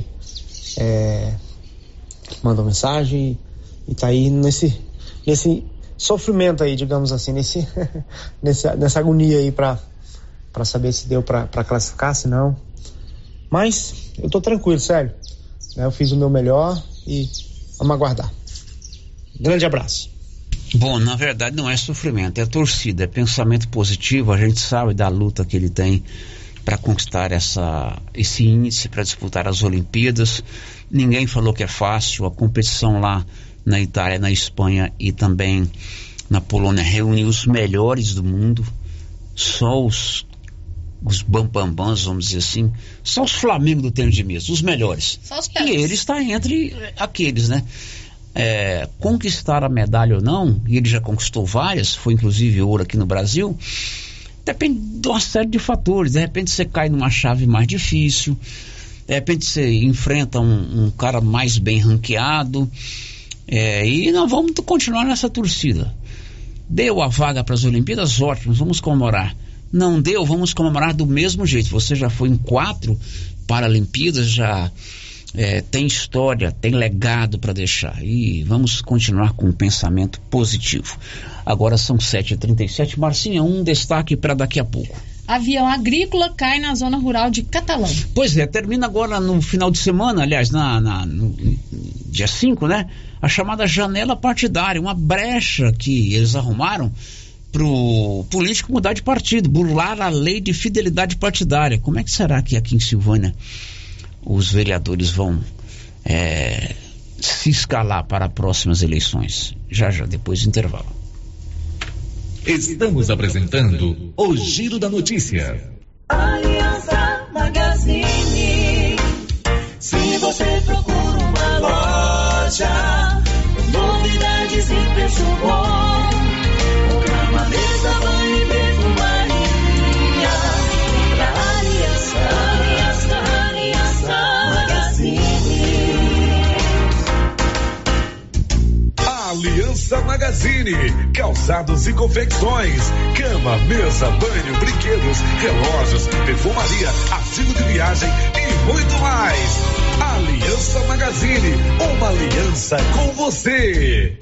S6: mandou mensagem e tá aí nesse sofrimento aí, digamos assim, nessa agonia aí pra saber se deu pra classificar, se não. Mas eu tô tranquilo, Sérgio, né? Eu fiz o meu melhor e vamos aguardar. Grande abraço.
S5: Bom, na verdade não é sofrimento, é torcida, é pensamento positivo. A gente sabe da luta que ele tem para conquistar esse índice, para disputar as Olimpíadas. Ninguém falou que é fácil. A competição lá na Itália, na Espanha e também na Polônia reuniu os melhores do mundo. Só os bambambãs, vamos dizer assim, só os Flamengo do tênis de mesa, os melhores.
S9: Só os
S5: e ele está entre aqueles, né? Conquistar a medalha ou não, e ele já conquistou várias, foi inclusive ouro aqui no Brasil, depende de uma série de fatores. De repente você cai numa chave mais difícil, de repente você enfrenta um cara mais bem ranqueado, e nós vamos continuar nessa torcida. Deu a vaga para as Olimpíadas, ótimo, vamos comemorar. Não deu, vamos comemorar do mesmo jeito. Você já foi em 4 Paralimpíadas, já tem história, tem legado para deixar, e vamos continuar com um pensamento positivo. Agora são 7h37. Marcinha, um destaque para daqui a pouco.
S9: Avião agrícola cai na zona rural de Catalão.
S5: Pois é, termina agora no final de semana, aliás, no dia 5, né? A chamada janela partidária, uma brecha que eles arrumaram pro político mudar de partido, burlar a lei de fidelidade partidária. Como é que será que aqui em Silvânia os vereadores vão se escalar para próximas eleições? Já depois do intervalo.
S24: Estamos apresentando o Giro da Notícia.
S11: Aliança Magazine. Se você procura uma loja, novidades e preço bom, cama, mesa, banho e perfumaria, pra Aliança Magazine.
S24: Aliança Magazine, calçados e confecções, cama, mesa, banho, brinquedos, relógios, perfumaria, artigo de viagem e muito mais. Aliança Magazine, uma aliança com você.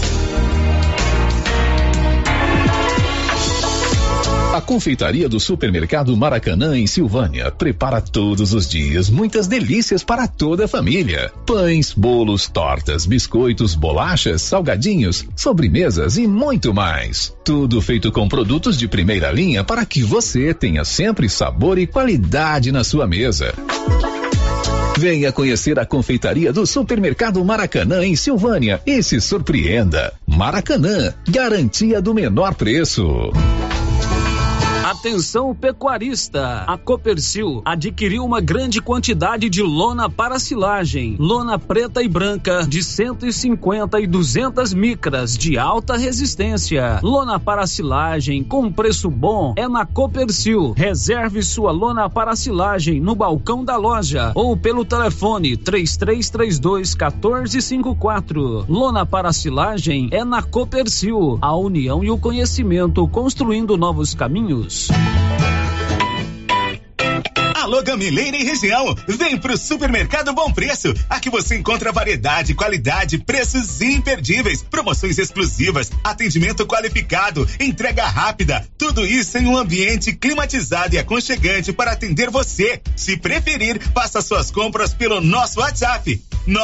S24: A confeitaria do Supermercado Maracanã em Silvânia prepara todos os dias muitas delícias para toda a família. Pães, bolos, tortas, biscoitos, bolachas, salgadinhos, sobremesas e muito mais. Tudo feito com produtos de primeira linha para que você tenha sempre sabor e qualidade na sua mesa. Venha conhecer a confeitaria do Supermercado Maracanã em Silvânia e se surpreenda. Maracanã, garantia do menor preço.
S12: Atenção pecuarista, a Copercil adquiriu uma grande quantidade de lona para silagem, lona preta e branca de 150 e 200 micras de alta resistência. Lona para silagem com preço bom é na Copercil. Reserve sua lona para silagem no balcão da loja ou pelo telefone 3332-1454. Lona para silagem é na Copercil, a união e o conhecimento construindo novos caminhos.
S15: Alô, Gamileira e região, vem pro Supermercado Bom Preço. Aqui você encontra variedade, qualidade, preços imperdíveis, promoções exclusivas, atendimento qualificado, entrega rápida, tudo isso em um ambiente climatizado e aconchegante para atender você. Se preferir, faça suas compras pelo nosso WhatsApp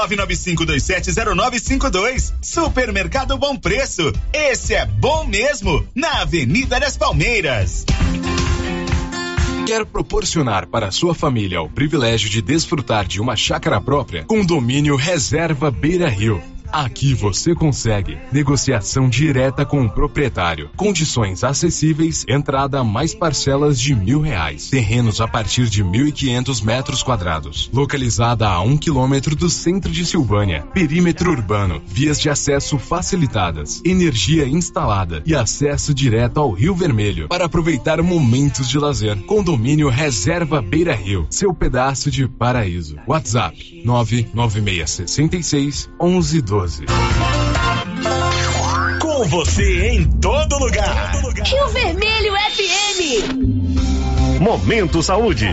S15: 995270952. Supermercado Bom Preço, esse é bom mesmo, na Avenida das Palmeiras.
S19: Quer proporcionar para sua família o privilégio de desfrutar de uma chácara própria? Condomínio Reserva Beira Rio. Aqui você consegue negociação direta com o proprietário, condições acessíveis, entrada mais parcelas de R$1.000, terrenos a partir de 1.500 metros quadrados, localizada a 1 quilômetro do centro de Silvânia, perímetro urbano, vias de acesso facilitadas, energia instalada e acesso direto ao Rio Vermelho para aproveitar momentos de lazer. Condomínio Reserva Beira Rio, seu pedaço de paraíso. WhatsApp 99666-1112.
S13: Com você em todo lugar.
S11: Rio Vermelho FM.
S13: Momento Saúde.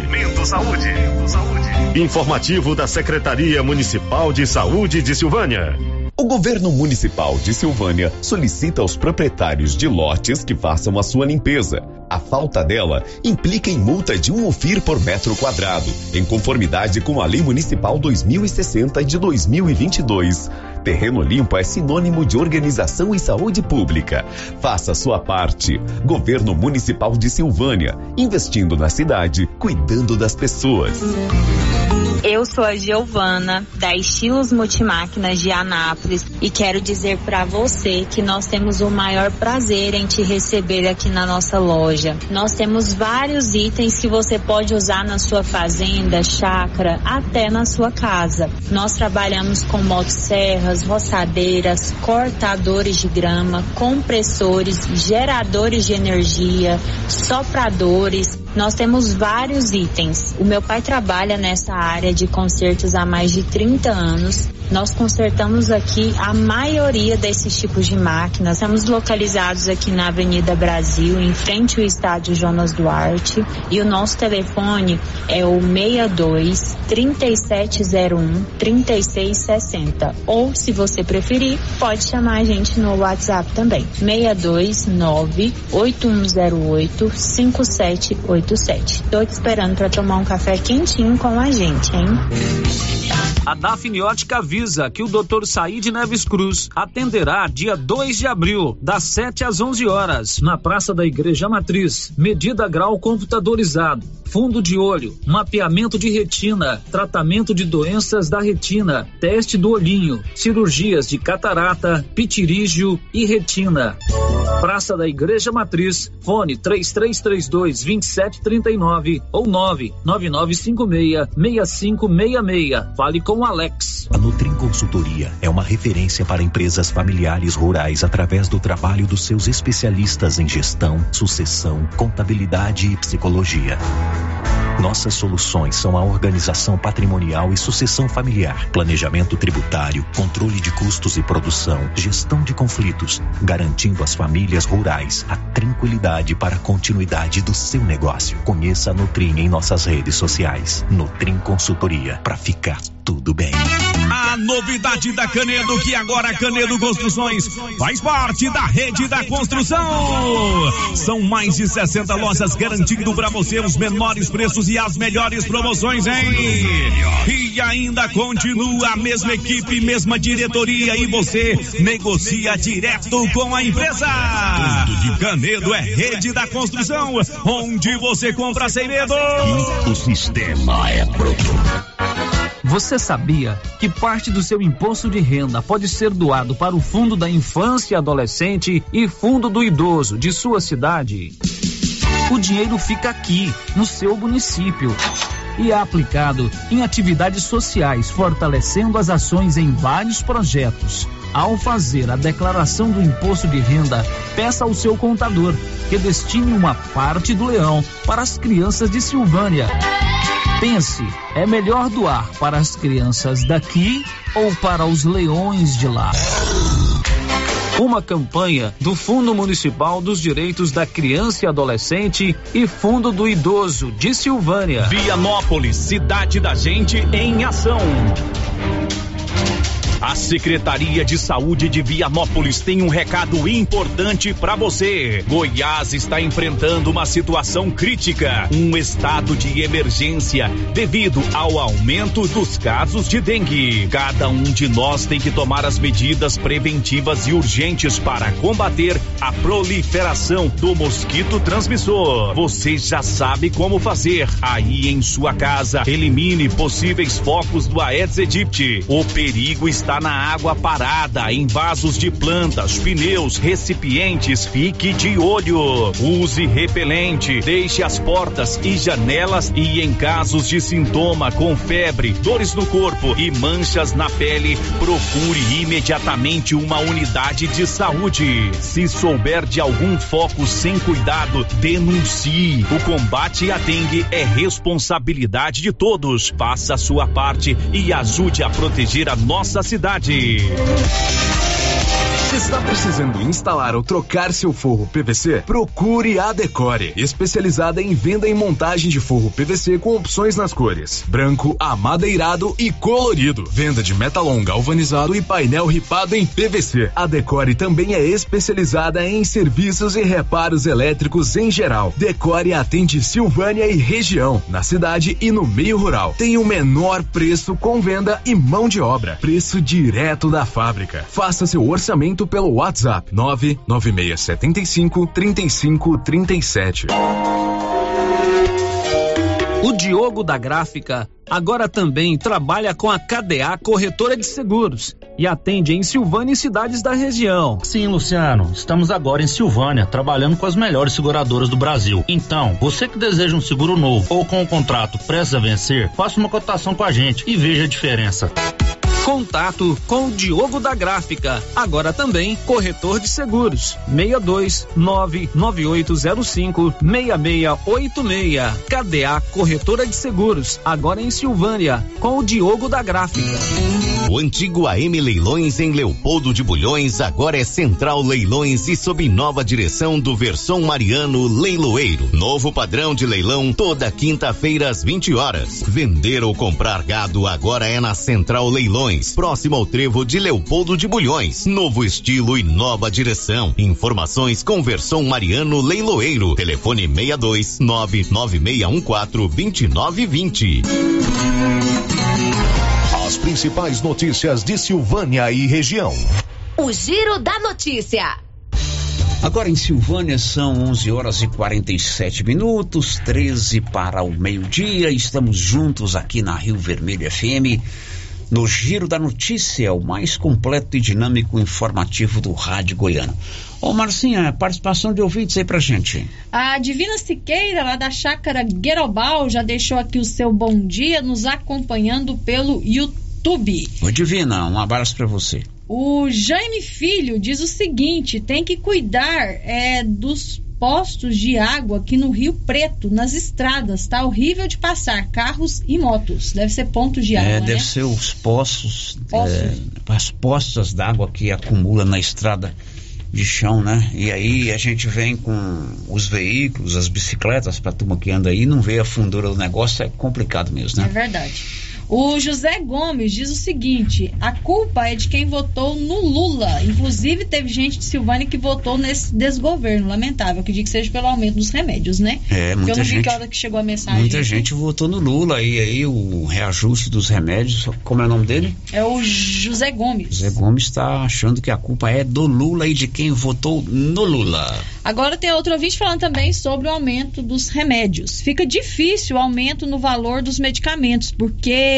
S13: Informativo da Secretaria Municipal de Saúde de Silvânia.
S16: O governo municipal de Silvânia solicita aos proprietários de lotes que façam a sua limpeza. A falta dela implica em multa de 1 UFIR por metro quadrado, em conformidade com a Lei Municipal 2060 de 2022. Terreno limpo é sinônimo de organização e saúde pública. Faça a sua parte. Governo Municipal de Silvânia, investindo na cidade, cuidando das pessoas.
S17: Eu sou a Giovana, da Estilos Multimáquinas de Anápolis, e quero dizer para você que nós temos o maior prazer em te receber aqui na nossa loja. Nós temos vários itens que você pode usar na sua fazenda, chácara, até na sua casa. Nós trabalhamos com motosserras, roçadeiras, cortadores de grama, compressores, geradores de energia, sopradores. Nós temos vários itens. O meu pai trabalha nessa área de consertos há mais de 30 anos. Nós consertamos aqui a maioria desses tipos de máquinas. Estamos localizados aqui na Avenida Brasil, em frente ao estádio Jonas Duarte. E o nosso telefone é o 62-3701-3660. Ou, se você preferir, pode chamar a gente no WhatsApp também. 629-8108-5787. Tô te esperando para tomar um café quentinho com a gente, hein?
S12: A Dafniótica avisa que o Dr. Saíde Neves Cruz atenderá dia 2 de abril, das 7 às 11 horas, na Praça da Igreja Matriz. Medida grau computadorizado, fundo de olho, mapeamento de retina, tratamento de doenças da retina, teste do olhinho, cirurgias de catarata, pitirígio e retina. Praça da Igreja Matriz, fone 3332-2739 ou 99956-6566. Fale com o Alex.
S20: A Nutrim Consultoria é uma referência para empresas familiares rurais através do trabalho dos seus especialistas em gestão, sucessão, contabilidade e psicologia. Nossas soluções são a organização patrimonial e sucessão familiar, planejamento tributário, controle de custos e produção, gestão de conflitos, garantindo às famílias rurais a tranquilidade para a continuidade do seu negócio. Conheça a Nutrim em nossas redes sociais. Nutrim Consultoria, para ficar tudo bem.
S21: A novidade da Canedo, que agora a Canedo Construções faz parte da rede da construção. São mais de 60 lojas garantindo para você os menores preços e as melhores promoções, hein? E ainda continua a mesma equipe, mesma diretoria, e você negocia direto com a empresa. Tudo de Canedo é rede da construção, onde você compra sem medo.
S20: O sistema é pronto.
S12: Você sabia que parte do seu imposto de renda pode ser doado para o Fundo da Infância e Adolescente e Fundo do Idoso de sua cidade? O dinheiro fica aqui, no seu município, e é aplicado em atividades sociais, fortalecendo as ações em vários projetos. Ao fazer a declaração do imposto de renda, peça ao seu contador que destine uma parte do leão para as crianças de Silvânia. Pense, é melhor doar para as crianças daqui ou para os leões de lá? Uma campanha do Fundo Municipal dos Direitos da Criança e Adolescente e Fundo do Idoso de Silvânia.
S13: Vianópolis, cidade da gente em ação. A Secretaria de Saúde de Vianópolis tem um recado importante para você. Goiás está enfrentando uma situação crítica, um estado de emergência devido ao aumento dos casos de dengue. Cada um de nós tem que tomar as medidas preventivas e urgentes para combater a proliferação do mosquito transmissor. Você já sabe como fazer. Aí em sua casa, elimine possíveis focos do Aedes aegypti. O perigo está está na água parada, em vasos de plantas, pneus, recipientes, fique de olho. Use repelente, deixe as portas e janelas e em casos de sintoma com febre, dores no corpo e manchas na pele, procure imediatamente uma unidade de saúde. Se souber de algum foco sem cuidado, denuncie. O combate à dengue é responsabilidade de todos. Faça a sua parte e ajude a proteger a nossa cidade.
S19: Está precisando instalar ou trocar seu forro PVC? Procure a Decore, especializada em venda e montagem de forro PVC com opções nas cores branco, amadeirado e colorido. Venda de metalon galvanizado e painel ripado em PVC. A Decore também é especializada em serviços e reparos elétricos em geral. Decore atende Silvânia e região, na cidade e no meio rural. Tem o menor preço com venda e mão de obra. Preço direto da fábrica. Faça seu orçamento pelo WhatsApp 99675-3537.
S12: O Diogo da Gráfica agora também trabalha com a KDA Corretora de Seguros e atende em Silvânia e cidades da região.
S1: Sim, Luciano, estamos agora em Silvânia, trabalhando com as melhores seguradoras do Brasil. Então, você que deseja um seguro novo ou com um contrato prestes a vencer, faça uma cotação com a gente e veja a diferença.
S12: Contato com o Diogo da Gráfica, agora também corretor de seguros, 62998056686. KDA Corretora de Seguros, agora em Silvânia, com o Diogo da Gráfica.
S2: O antigo AM Leilões em Leopoldo de Bulhões agora é Central Leilões e sob nova direção do Verson Mariano Leiloeiro. Novo padrão de leilão toda quinta-feira às 20 horas. Vender ou comprar gado agora é na Central Leilões, próximo ao trevo de Leopoldo de Bulhões. Novo estilo e nova direção. Informações com Verson Mariano Leiloeiro. Telefone 62996142920.
S13: As principais notícias de Silvânia e região.
S11: O Giro da Notícia.
S5: Agora em Silvânia são 11h47, 13 para o meio-dia. Estamos juntos aqui na Rio Vermelho FM, no Giro da Notícia, o mais completo e dinâmico informativo do rádio goiano. Ô Marcinha, participação de ouvintes aí pra gente.
S9: A Divina Siqueira, lá da Chácara Guerobal, já deixou aqui o seu bom dia, nos acompanhando pelo YouTube.
S5: Oi Divina, um abraço pra você.
S9: O Jaime Filho diz o seguinte: tem que cuidar dos postos de água aqui no Rio Preto, nas estradas, tá horrível de passar, carros e motos. Deve ser pontos de água,
S5: deve ser os poços. As poças d'água que acumula na estrada de chão, né? E aí a gente vem com os veículos, as bicicletas, pra turma que anda aí, não vê a fundura do negócio, é complicado mesmo, né?
S9: É verdade. O José Gomes diz o seguinte: a culpa é de quem votou no Lula. Inclusive teve gente de Silvânia que votou nesse desgoverno, lamentável. Acredito que seja pelo aumento dos remédios, né?
S5: Muita
S9: eu não
S5: gente,
S9: vi que hora que chegou a mensagem.
S5: Muita gente votou no Lula e aí o reajuste dos remédios, como é o nome dele?
S9: É o José Gomes.
S5: José Gomes está achando que a culpa é do Lula e de quem votou no Lula.
S9: Agora tem outro ouvinte falando também sobre o aumento dos remédios. Fica difícil o aumento no valor dos medicamentos, porque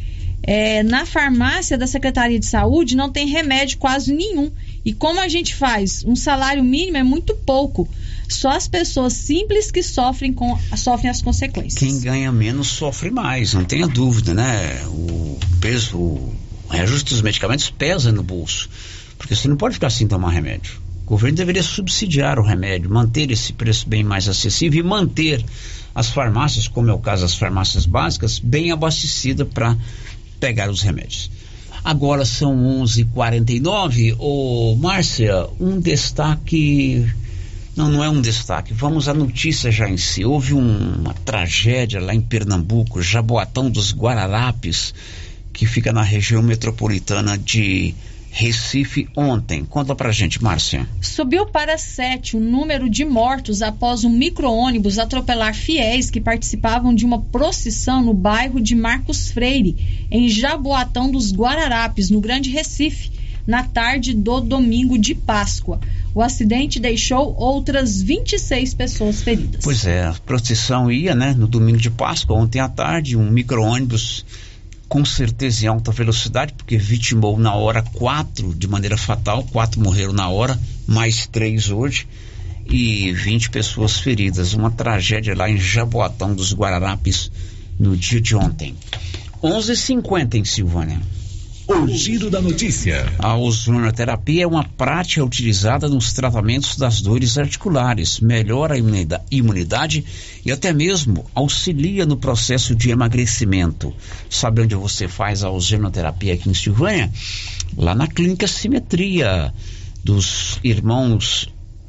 S9: na farmácia da Secretaria de Saúde não tem remédio quase nenhum. E como a gente faz? Um salário mínimo é muito pouco. Só as pessoas simples que sofrem as consequências.
S5: Quem ganha menos sofre mais, não tenha dúvida, né? O peso, o reajuste dos medicamentos pesa no bolso, porque você não pode ficar sem tomar remédio. O governo deveria subsidiar o remédio, manter esse preço bem mais acessível e manter as farmácias, como é o caso das farmácias básicas, bem abastecidas para pegar os remédios. Agora são 11h49. Ô Márcia, um destaque... Não é um destaque, vamos à notícia já em si. Houve uma tragédia lá em Pernambuco, Jaboatão dos Guararapes, que fica na região metropolitana de Recife ontem. Conta pra gente, Márcia.
S9: Subiu para 7 o número de mortos após um micro-ônibus atropelar fiéis que participavam de uma procissão no bairro de Marcos Freire, em Jaboatão dos Guararapes, no Grande Recife, na tarde do domingo de Páscoa. O acidente deixou outras 26 pessoas feridas.
S5: Pois é, a procissão ia, né, no domingo de Páscoa, ontem à tarde, um micro-ônibus com certeza em alta velocidade, porque vitimou na hora 4 de maneira fatal, 4 morreram na hora, mais 3 hoje, e 20 pessoas feridas. Uma tragédia lá em Jaboatão dos Guararapes no dia de ontem. 11h50 em Silvânia.
S21: O giro da notícia.
S5: A ozonoterapia é uma prática utilizada nos tratamentos das dores articulares, melhora a imunidade e até mesmo auxilia no processo de emagrecimento. Sabe onde você faz a ozonoterapia aqui em Silvânia? Lá na Clínica Simetria dos irmãos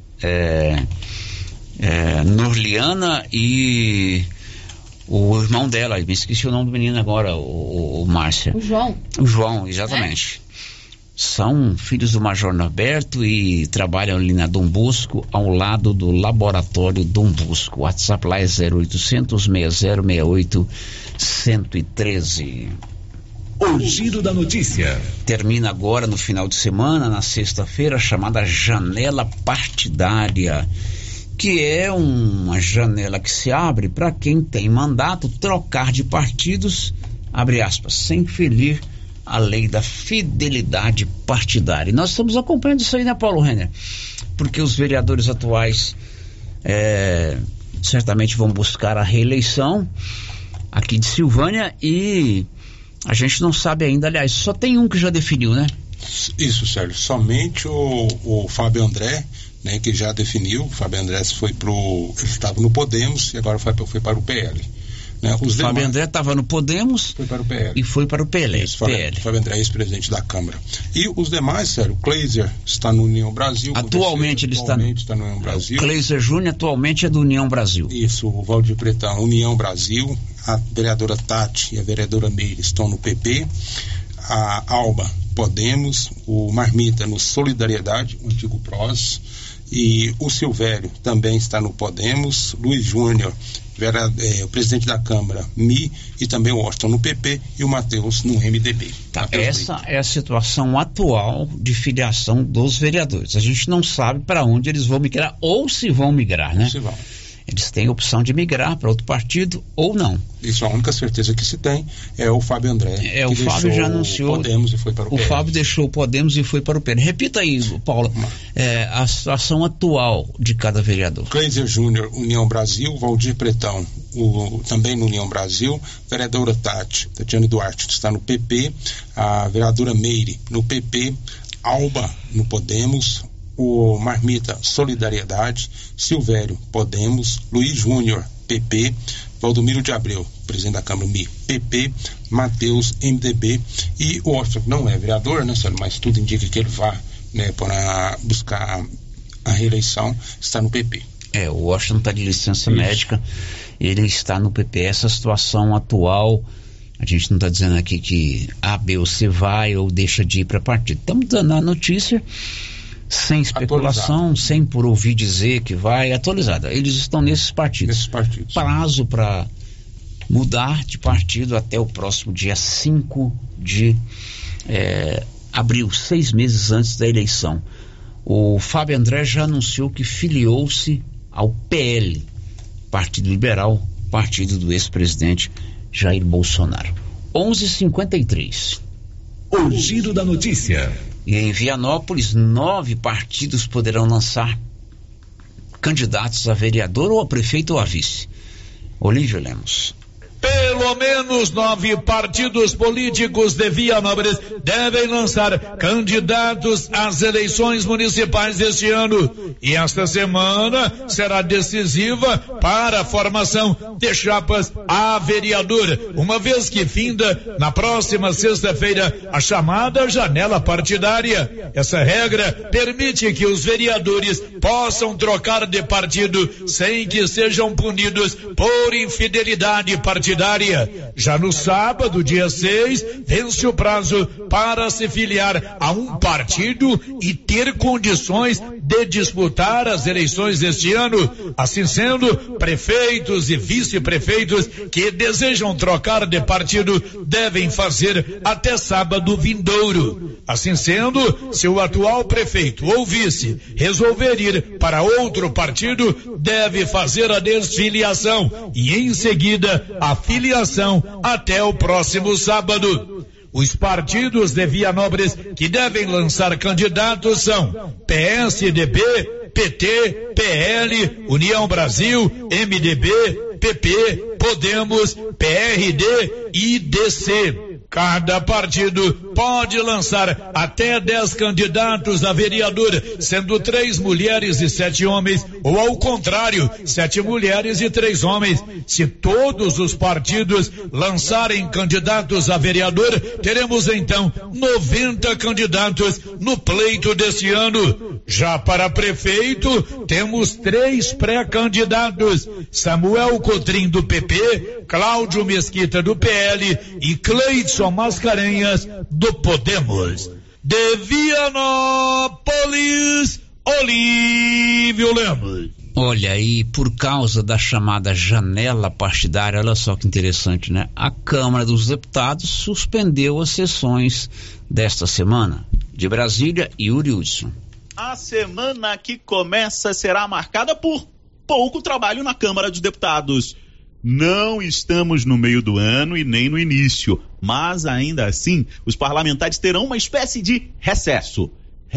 S5: Norliana e o irmão dela, me esqueci o nome do menino agora, o Márcia. O João, exatamente. São filhos do Major Norberto e trabalham ali na Dom Bosco, ao lado do Laboratório Dom Bosco. O WhatsApp lá é 0800 6068 113.
S21: O giro da notícia.
S5: Termina agora no final de semana, na sexta-feira, a chamada janela partidária, que é uma janela que se abre para quem tem mandato trocar de partidos, abre aspas, sem ferir a lei da fidelidade partidária. E nós estamos acompanhando isso aí, né, Paulo Renner? Porque os vereadores atuais certamente vão buscar a reeleição aqui de Silvânia e a gente não sabe ainda, aliás, só tem um que já definiu, né?
S3: Isso, Sérgio, somente o Fábio André, né, que já definiu. O Fábio André ele estava no Podemos e agora foi para o PL. Né? O
S5: Fábio André estava no Podemos,
S3: foi para o PL.
S5: E foi para o PL.
S3: Isso, Fábio André, ex-presidente da Câmara. E os demais, Sérgio, o Kleiser está no União Brasil.
S5: Atualmente ele está no
S3: União Brasil.
S5: O Kleiser Júnior atualmente é do União Brasil.
S3: Isso, o Valdir Pretão, União Brasil. A vereadora Tati e a vereadora Meire estão no PP. A Alba, Podemos. O Marmita no Solidariedade, o antigo PROS. E o Silvério também está no Podemos. Luiz Júnior, o presidente da Câmara, MI, e também o Washington no PP e o Matheus no MDB.
S5: Tá, essa é a situação atual de filiação dos vereadores. A gente não sabe para onde eles vão migrar ou se vão migrar, né?
S3: Se vão.
S5: Eles têm a opção de migrar para outro partido ou não.
S3: Isso, a única certeza que se tem é o Fábio André.
S5: O Fábio já anunciou.
S3: O Podemos e foi para o PL.
S5: O Fábio deixou o Podemos e foi para o PL. Repita aí, Paulo, a situação atual de cada vereador.
S3: Kleiser Júnior, União Brasil. Valdir Pretão, também no União Brasil. Vereadora Tatiane Duarte está no PP. A vereadora Meire no PP. Alba no Podemos. O Marmita, Solidariedade. Silvério, Podemos. Luiz Júnior, PP. Valdomiro de Abreu, presidente da Câmara, MI, PP. Matheus, MDB. E o Washington não é vereador, né, Sérgio? Mas tudo indica que ele vai, né, para buscar a reeleição, está no PP.
S5: O Washington está de licença médica, ele está no PP. Essa situação atual, a gente não está dizendo aqui que A, B ou C vai ou deixa de ir para partido. Estamos dando a notícia sem especulação, sem por ouvir dizer que vai, atualizada. Eles estão nesses partidos. Prazo para mudar de partido até o próximo dia 5 de abril, 6 meses antes da eleição. O Fábio André já anunciou que filiou-se ao PL, Partido Liberal, partido do ex-presidente Jair Bolsonaro. 11h53.
S21: O giro da notícia.
S5: E em Vianópolis, 9 partidos poderão lançar candidatos a vereador ou a prefeito ou a vice. Olívio Lemos.
S21: Pelo menos 9 partidos políticos de Vianópolis devem lançar candidatos às eleições municipais deste ano. E esta semana será decisiva para a formação de chapas a vereador, uma vez que finda na próxima sexta-feira a chamada janela partidária. Essa regra permite que os vereadores possam trocar de partido sem que sejam punidos por infidelidade partidária. Já no sábado, dia 6, vence o prazo para se filiar a um partido e ter condições
S7: de disputar as eleições deste ano. Assim sendo, prefeitos e vice-prefeitos que desejam trocar de partido devem fazer até sábado vindouro. Assim sendo, se o atual prefeito ou vice resolver ir para outro partido, deve fazer a desfiliação e em seguida a filiação até o próximo sábado. Os partidos de Vianópolis que devem lançar candidatos são PSDB, PT, PL, União Brasil, MDB, PP, Podemos, PRD e DC. Cada partido pode lançar até 10 candidatos a vereador, sendo 3 mulheres e 7 homens, ou ao contrário, 7 mulheres e 3 homens. Se todos os partidos lançarem candidatos a vereador, teremos então 90 candidatos no pleito deste ano. Já para prefeito, temos 3 pré-candidatos: Samuel Cotrim do PP, Cláudio Mesquita do PL e Cleidson Mascarenhas do Podemos. De Vianópolis, Olívio Lemos.
S5: Olha aí, por causa da chamada janela partidária, olha só que interessante, né? A Câmara dos Deputados suspendeu as sessões desta semana. De Brasília, Yuri Hudson.
S10: A semana que começa será marcada por pouco trabalho na Câmara dos Deputados. Não estamos no meio do ano e nem no início, mas ainda assim os parlamentares terão uma espécie de recesso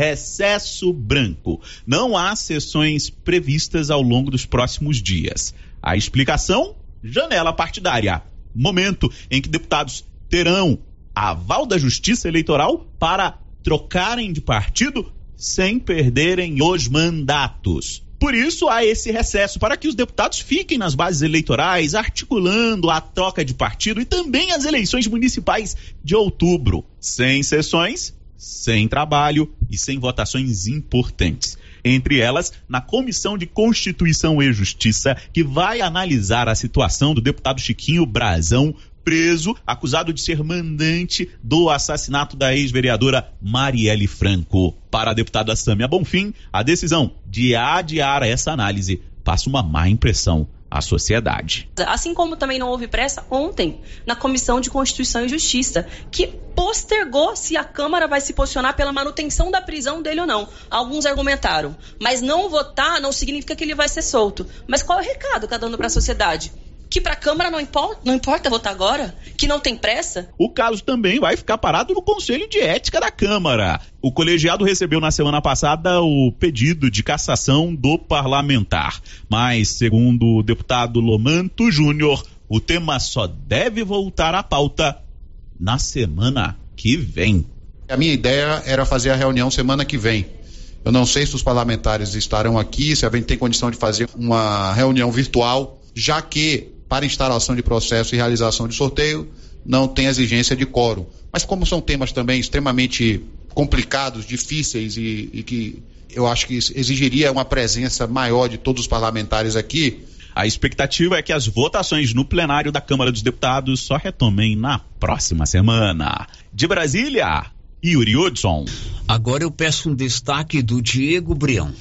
S10: branco. Não há sessões previstas ao longo dos próximos dias. A explicação? Janela partidária. Momento em que deputados terão aval da Justiça Eleitoral para trocarem de partido sem perderem os mandatos. Por isso há esse recesso, para que os deputados fiquem nas bases eleitorais, articulando a troca de partido e também as eleições municipais de outubro. Sem sessões, sem trabalho e sem votações importantes. Entre elas, na Comissão de Constituição e Justiça, que vai analisar a situação do deputado Chiquinho Brazão, preso, acusado de ser mandante do assassinato da ex-vereadora Marielle Franco. Para a deputada Sâmia Bonfim, a decisão de adiar essa análise passa uma má impressão à sociedade.
S18: Assim como também não houve pressa ontem na Comissão de Constituição e Justiça, que postergou se a Câmara vai se posicionar pela manutenção da prisão dele ou não. Alguns argumentaram, mas não votar não significa que ele vai ser solto. Mas qual é o recado que está dando para a sociedade? Que para a Câmara não importa votar agora? Que não tem pressa?
S10: O caso também vai ficar parado no Conselho de Ética da Câmara. O colegiado recebeu na semana passada o pedido de cassação do parlamentar. Mas, segundo o deputado Lomanto Júnior, o tema só deve voltar à pauta na semana que vem.
S22: A minha ideia era fazer a reunião semana que vem. Eu não sei se os parlamentares estarão aqui, se a gente tem condição de fazer uma reunião virtual, já que para instalação de processo e realização de sorteio não tem exigência de quórum. Mas como são temas também extremamente complicados, difíceis e que eu acho que exigiria uma presença maior de todos os parlamentares aqui.
S10: A expectativa é que as votações no plenário da Câmara dos Deputados só retomem na próxima semana. De Brasília, Yuri Hudson.
S5: Agora eu peço um destaque do Diego Brião.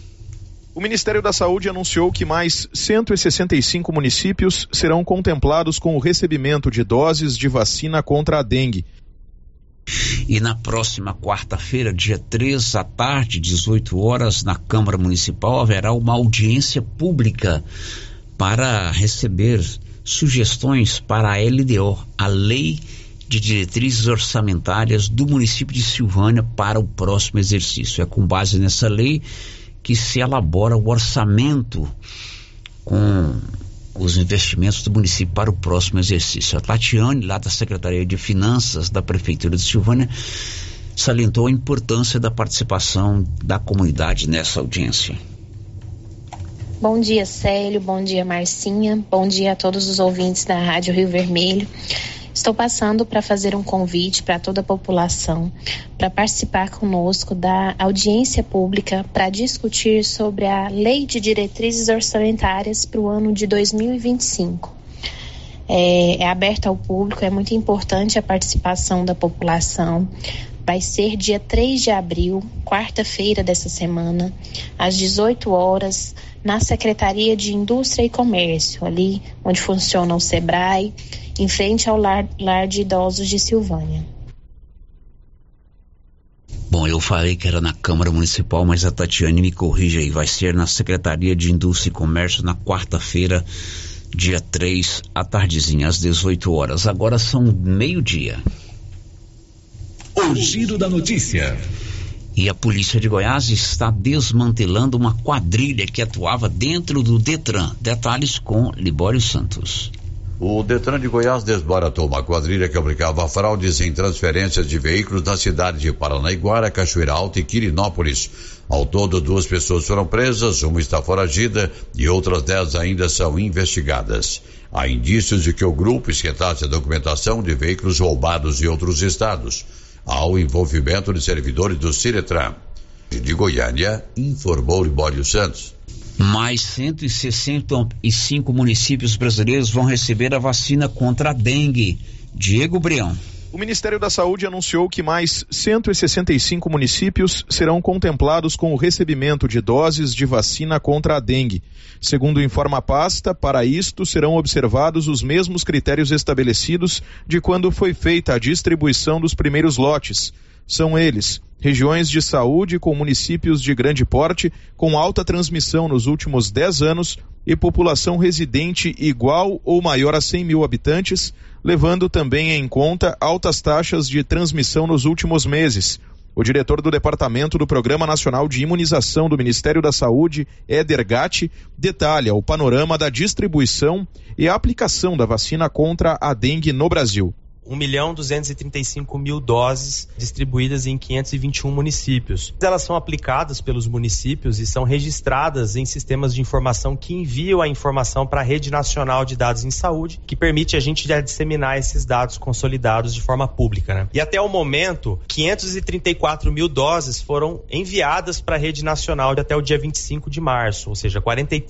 S23: O Ministério da Saúde anunciou que mais 165 municípios serão contemplados com o recebimento de doses de vacina contra a dengue.
S5: E na próxima quarta-feira, dia 3 à tarde, 18 horas, na Câmara Municipal, haverá uma audiência pública para receber sugestões para a LDO, a Lei de Diretrizes Orçamentárias do município de Silvânia para o próximo exercício. É com base nessa lei que se elabora o orçamento com os investimentos do município para o próximo exercício. A Tatiane, lá da Secretaria de Finanças da Prefeitura de Silvânia, salientou a importância da participação da comunidade nessa audiência.
S25: Bom dia, Célio, bom dia, Marcinha, bom dia a todos os ouvintes da Rádio Rio Vermelho. Estou passando para fazer um convite para toda a população para participar conosco da audiência pública para discutir sobre a Lei de Diretrizes Orçamentárias para o ano de 2025. É aberta ao público, é muito importante a participação da população vai ser dia 3 de abril, quarta-feira dessa semana, às 18 horas, na Secretaria de Indústria e Comércio, ali onde funciona o Sebrae, em frente ao lar de idosos de Silvânia.
S5: Bom, eu falei que era na Câmara Municipal, mas a Tatiane me corrige aí. Vai ser na Secretaria de Indústria e Comércio na quarta-feira, dia 3, à tardezinha, às 18 horas. Agora são meio-dia.
S21: O Giro da Notícia.
S5: E a Polícia de Goiás está desmantelando uma quadrilha que atuava dentro do Detran. Detalhes com Libório Santos.
S4: O Detran de Goiás desbaratou uma quadrilha que aplicava fraudes em transferências de veículos na cidade de Paranaiguara, Cachoeira Alta e Quirinópolis. Ao todo, 2 pessoas foram presas, uma está foragida e outras 10 ainda são investigadas. Há indícios de que o grupo esquentasse a documentação de veículos roubados em outros estados. Há o envolvimento de servidores do Ciretran. De Goiânia, informou Libório Santos.
S5: Mais 165 municípios brasileiros vão receber a vacina contra a dengue. Diego Brião.
S23: O Ministério da Saúde anunciou que mais 165 municípios serão contemplados com o recebimento de doses de vacina contra a dengue. Segundo informa a pasta, para isto serão observados os mesmos critérios estabelecidos de quando foi feita a distribuição dos primeiros lotes. São eles: regiões de saúde com municípios de grande porte, com alta transmissão nos últimos 10 anos e população residente igual ou maior a 100 mil habitantes, levando também em conta altas taxas de transmissão nos últimos meses. O diretor do Departamento do Programa Nacional de Imunização do Ministério da Saúde, Éder Gatti, detalha o panorama da distribuição e a aplicação da vacina contra a dengue no Brasil.
S6: 1.235.000 doses distribuídas em 521 municípios. Elas são aplicadas pelos municípios e são registradas em sistemas de informação que enviam a informação para a Rede Nacional de Dados em Saúde, que permite a gente já disseminar esses dados consolidados de forma pública, né? E até o momento, 534.000 doses foram enviadas para a Rede Nacional até o dia 25 de março, ou seja,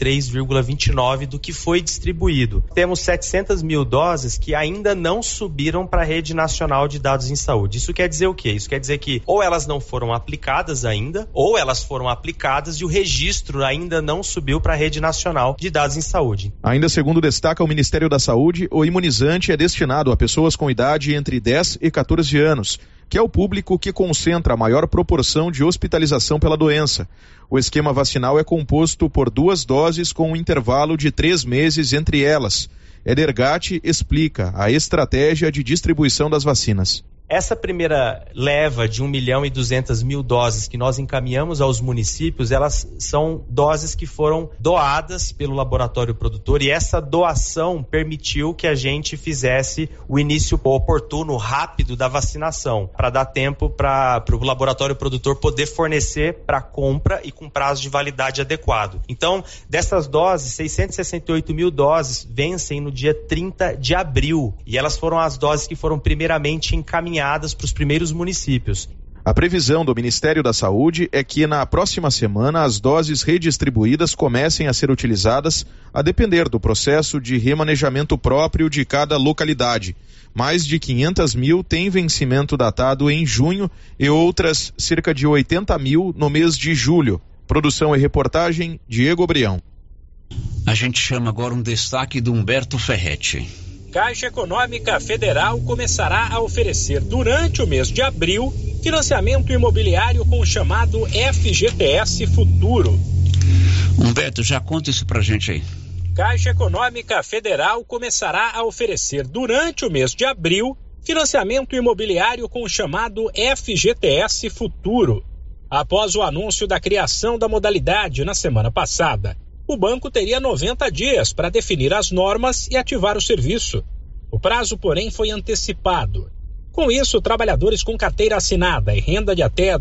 S6: 43,29% do que foi distribuído. Temos 700.000 doses que ainda não subiram para a Rede Nacional de Dados em Saúde. Isso quer dizer o quê? Isso quer dizer que ou elas não foram aplicadas ainda, ou elas foram aplicadas e o registro ainda não subiu para a Rede Nacional de Dados em Saúde.
S23: Ainda segundo destaca o Ministério da Saúde, o imunizante é destinado a pessoas com idade entre 10 e 14 anos, que é o público que concentra a maior proporção de hospitalização pela doença. O esquema vacinal é composto por 2 doses com um intervalo de 3 meses entre elas. Éder Gatti explica a estratégia de distribuição das vacinas.
S6: Essa primeira leva de 1.200.000 doses que nós encaminhamos aos municípios, elas são doses que foram doadas pelo laboratório produtor, e essa doação permitiu que a gente fizesse o início oportuno, rápido da vacinação, para dar tempo para o laboratório produtor poder fornecer para compra e com prazo de validade adequado. Então, dessas doses, 668.000 doses vencem no dia 30 de abril, e elas foram as doses que foram primeiramente encaminhadas para os primeiros municípios.
S23: A previsão do Ministério da Saúde é que na próxima semana as doses redistribuídas comecem a ser utilizadas, a depender do processo de remanejamento próprio de cada localidade. Mais de 500.000 têm vencimento datado em junho e outras cerca de 80.000 no mês de julho. Produção e reportagem, Diego Brião.
S5: A gente chama agora um destaque do Humberto Ferretti.
S8: Caixa Econômica Federal começará a oferecer durante o mês de abril financiamento imobiliário com o chamado FGTS Futuro.
S5: Humberto, já conta isso pra gente aí.
S8: Caixa Econômica Federal começará a oferecer durante o mês de abril financiamento imobiliário com o chamado FGTS Futuro. Após o anúncio da criação da modalidade na semana passada, o banco teria 90 dias para definir as normas e ativar o serviço. O prazo, porém, foi antecipado. Com isso, trabalhadores com carteira assinada e renda de até R$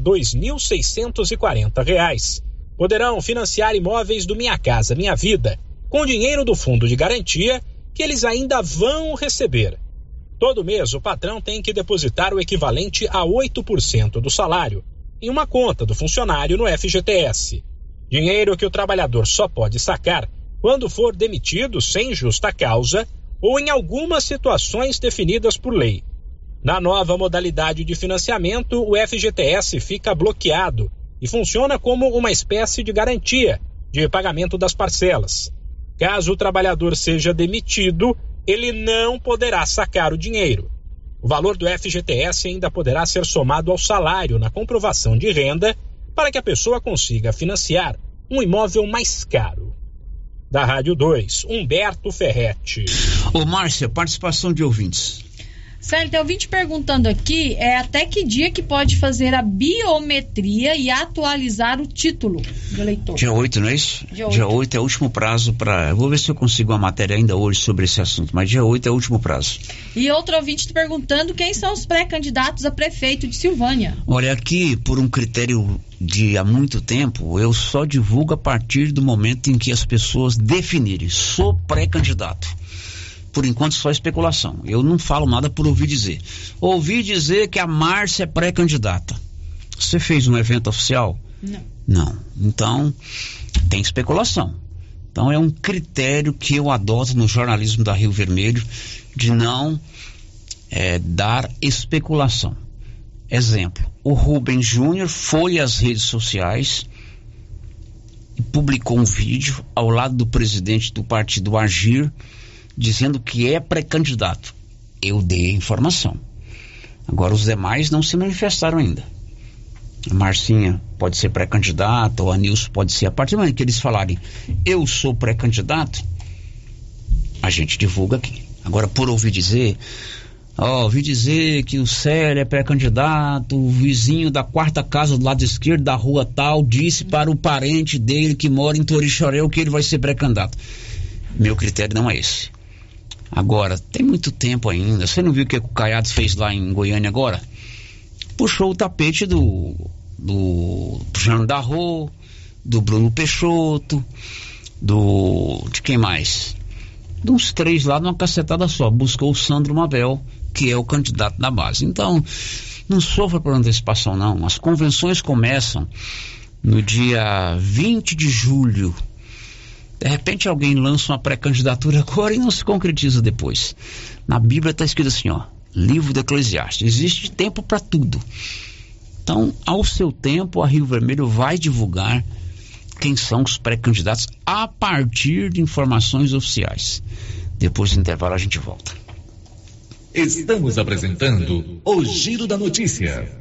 S8: 2.640 poderão financiar imóveis do Minha Casa Minha Vida com dinheiro do Fundo de Garantia que eles ainda vão receber. Todo mês, o patrão tem que depositar o equivalente a 8% do salário em uma conta do funcionário no FGTS. Dinheiro que o trabalhador só pode sacar quando for demitido sem justa causa ou em algumas situações definidas por lei. Na nova modalidade de financiamento, o FGTS fica bloqueado e funciona como uma espécie de garantia de pagamento das parcelas. Caso o trabalhador seja demitido, ele não poderá sacar o dinheiro. O valor do FGTS ainda poderá ser somado ao salário na comprovação de renda para que a pessoa consiga financiar um imóvel mais caro. Da Rádio 2, Humberto Ferretti.
S5: Ô, Márcia, participação de ouvintes.
S9: Célio, tem ouvinte perguntando aqui, até que dia que pode fazer a biometria e atualizar o título do eleitor?
S5: Dia 8, não é isso?
S9: Dia
S5: 8 é o último prazo para... Vou ver se eu consigo uma matéria ainda hoje sobre esse assunto, mas dia 8 é o último prazo.
S9: E outro ouvinte perguntando quem são os pré-candidatos a prefeito de Silvânia.
S5: Olha, aqui, por um critério de há muito tempo, eu só divulgo a partir do momento em que as pessoas definirem. Sou pré-candidato. Por enquanto, só especulação. Eu não falo nada por ouvir dizer. Ouvi dizer que a Márcia é pré-candidata. Você fez um evento oficial? Não. Então, tem especulação. Então, é um critério que eu adoto no jornalismo da Rio Vermelho de não dar especulação. Exemplo, o Rubens Júnior foi às redes sociais e publicou um vídeo ao lado do presidente do partido Agir, dizendo que é pré-candidato. Eu dei a informação. Agora os demais não se manifestaram ainda. A Marcinha pode ser pré-candidata, ou a Nilson pode ser. A partir do momento que eles falarem eu sou pré-candidato, a gente divulga aqui. Agora, por ouvi dizer que o Célio é pré-candidato, o vizinho da quarta casa do lado esquerdo da rua tal disse para o parente dele que mora em Torixoréu que ele vai ser pré-candidato. Meu critério não é esse. Agora, tem muito tempo ainda. Você não viu o que o Caiado fez lá em Goiânia agora? Puxou o tapete do Jano Darro, do Bruno Peixoto, de quem mais? De uns 3 lá numa cacetada só. Buscou o Sandro Mabel, que é o candidato da base. Então, não sofra por antecipação, não. As convenções começam no dia 20 de julho. De repente alguém lança uma pré-candidatura agora e não se concretiza depois. Na Bíblia está escrito assim, livro do Eclesiastes, existe tempo para tudo. Então, ao seu tempo, a Rio Vermelho vai divulgar quem são os pré-candidatos a partir de informações oficiais. Depois do intervalo a gente volta.
S21: Estamos apresentando o Giro da Notícia.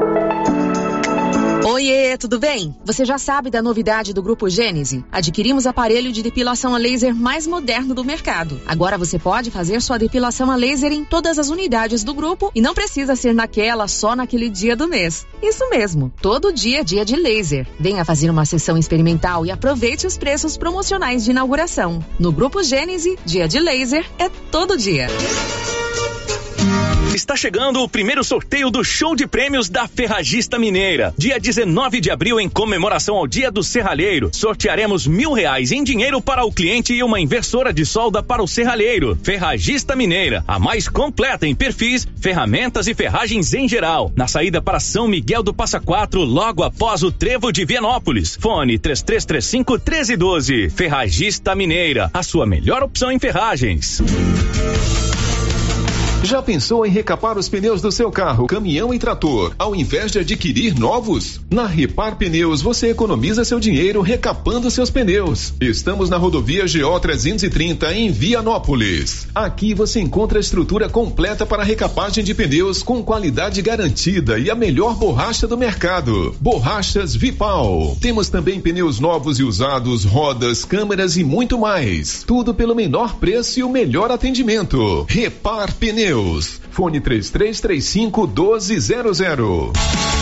S14: Oiê, tudo bem? Você já sabe da novidade do Grupo Gênese? Adquirimos aparelho de depilação a laser mais moderno do mercado. Agora você pode fazer sua depilação a laser em todas as unidades do grupo e não precisa ser só naquele dia do mês. Isso mesmo, todo dia é dia de laser. Venha fazer uma sessão experimental e aproveite os preços promocionais de inauguração. No Grupo Gênese, dia de laser é todo dia.
S13: Está chegando o primeiro sorteio do show de prêmios da Ferragista Mineira. Dia 19 de abril, em comemoração ao Dia do Serralheiro, sortearemos R$1.000 em dinheiro para o cliente e uma inversora de solda para o serralheiro. Ferragista Mineira, a mais completa em perfis, ferramentas e ferragens em geral. Na saída para São Miguel do Passa Quatro, logo após o Trevo de Vianópolis. Fone 3335-1312. Ferragista Mineira, a sua melhor opção em ferragens.
S15: Já pensou em recapar os pneus do seu carro, caminhão e trator, ao invés de adquirir novos? Na Repar Pneus você economiza seu dinheiro recapando seus pneus. Estamos na rodovia GO 330 em Vianópolis. Aqui você encontra a estrutura completa para recapagem de pneus com qualidade garantida e a melhor borracha do mercado. Borrachas Vipal. Temos também pneus novos e usados, rodas, câmeras e muito mais. Tudo pelo menor preço e o melhor atendimento. Repar Pneus. Fone 3335-1200.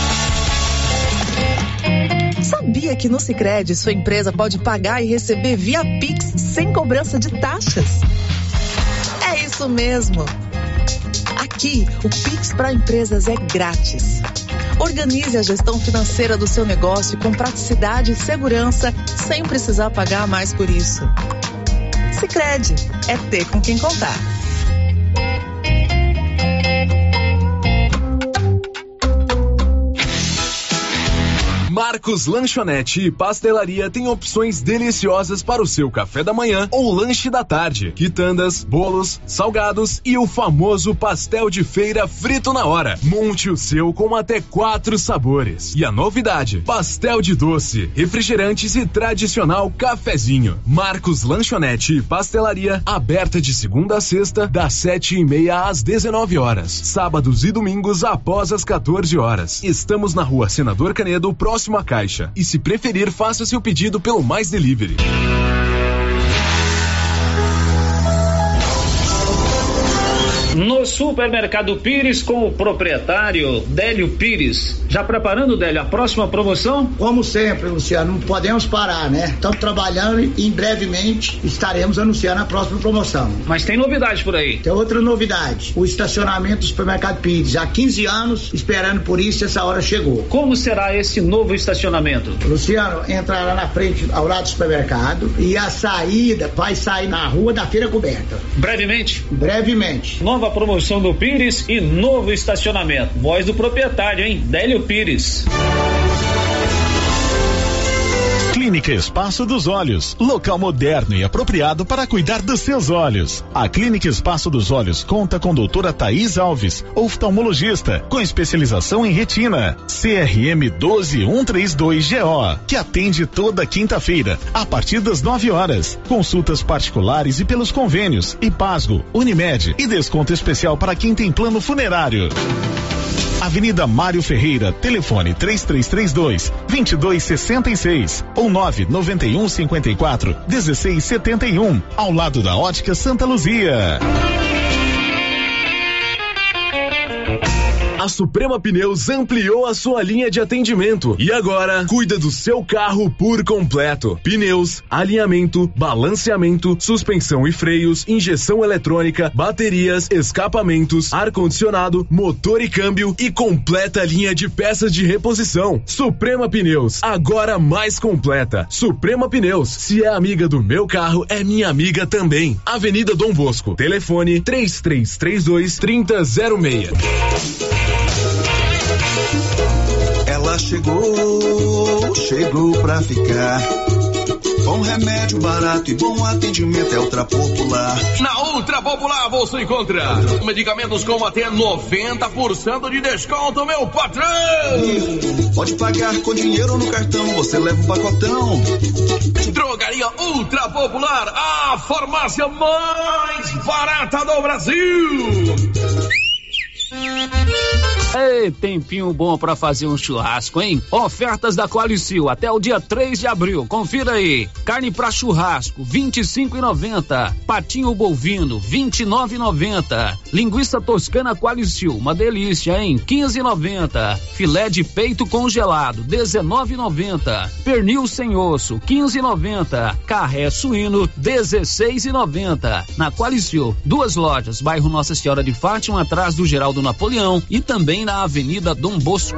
S16: Sabia que no Sicredi sua empresa pode pagar e receber via Pix sem cobrança de taxas? É isso mesmo. Aqui, o Pix para empresas é grátis. Organize a gestão financeira do seu negócio com praticidade e segurança, sem precisar pagar mais por isso. Sicredi, é ter com quem contar.
S1: Marcos Lanchonete e Pastelaria tem opções deliciosas para o seu café da manhã ou lanche da tarde. Quitandas, bolos, salgados e o famoso pastel de feira frito na hora. Monte o seu com até 4 sabores. E a novidade, pastel de doce, refrigerantes e tradicional cafezinho. Marcos Lanchonete e Pastelaria, aberta de segunda a sexta, das 7h30 às 19 horas. Sábados e domingos após as 14 horas. Estamos na Rua Senador Canedo, próximo à Caixa. E se preferir, faça seu pedido pelo Mais Delivery.
S12: No Supermercado Pires com o proprietário Délio Pires. Já preparando, Délio, a próxima promoção?
S17: Como sempre, Luciano, não podemos parar, né? Estamos trabalhando e em brevemente estaremos anunciando a próxima promoção.
S12: Mas tem novidade por aí.
S17: Tem outra novidade, o estacionamento do Supermercado Pires. Há 15 anos esperando por isso, essa hora chegou.
S12: Como será esse novo estacionamento?
S17: Luciano, entrará na frente, ao lado do supermercado, e a saída vai sair na rua da Feira Coberta.
S12: Brevemente?
S17: Brevemente.
S12: Nova promoção do Pires e novo estacionamento. Voz do proprietário, hein? Délio Pires.
S21: Clínica Espaço dos Olhos, local moderno e apropriado para cuidar dos seus olhos. A Clínica Espaço dos Olhos conta com doutora Thaís Alves, oftalmologista, com especialização em retina, CRM 12132GO, que atende toda quinta-feira, a partir das 9 horas. Consultas particulares e pelos convênios, IPASGO, Unimed e desconto especial para quem tem plano funerário. Avenida Mário Ferreira, telefone 3332-2266 ou 99154-1671, ao lado da Ótica Santa Luzia.
S1: A Suprema Pneus ampliou a sua linha de atendimento e agora cuida do seu carro por completo. Pneus, alinhamento, balanceamento, suspensão e freios, injeção eletrônica, baterias, escapamentos, ar-condicionado, motor e câmbio e completa linha de peças de reposição. Suprema Pneus, agora mais completa. Suprema Pneus, se é amiga do meu carro, é minha amiga também. Avenida Dom Bosco, telefone 3332-3006.
S19: Ela chegou pra ficar. Bom remédio barato e bom atendimento é Ultra Popular.
S20: Na Ultra Popular você encontra medicamentos com até 90% de desconto, meu patrão.
S19: Pode pagar com dinheiro ou no cartão, você leva um pacotão.
S20: Drogaria Ultra Popular, a farmácia mais barata do Brasil.
S12: Ei, tempinho bom pra fazer um churrasco, hein? Ofertas da Qualicil até o dia 3 de abril. Confira aí. Carne pra churrasco, R$25,90. Patinho bovino, R$29,90. Linguiça toscana Qualicil, uma delícia, hein? R$15,90. Filé de peito congelado, R$19,90. Pernil sem osso, R$15,90. Carré suíno, R$16,90. Na Qualicil, 2 lojas, bairro Nossa Senhora de Fátima, atrás do Geraldo Napoleão, e também na Avenida Dom Bosco.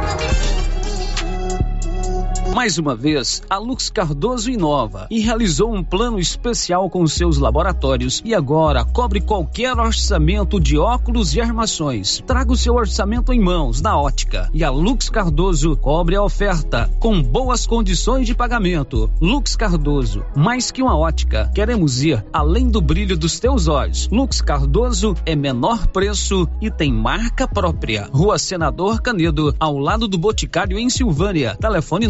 S12: Mais uma vez, a Lux Cardoso inova e realizou um plano especial com seus laboratórios e agora cobre qualquer orçamento de óculos e armações. Traga o seu orçamento em mãos na ótica e a Lux Cardoso cobre a oferta com boas condições de pagamento. Lux Cardoso, mais que uma ótica, queremos ir além do brilho dos teus olhos. Lux Cardoso é menor preço e tem marca própria. Rua Senador Canedo, ao lado do Boticário em Silvânia. Telefone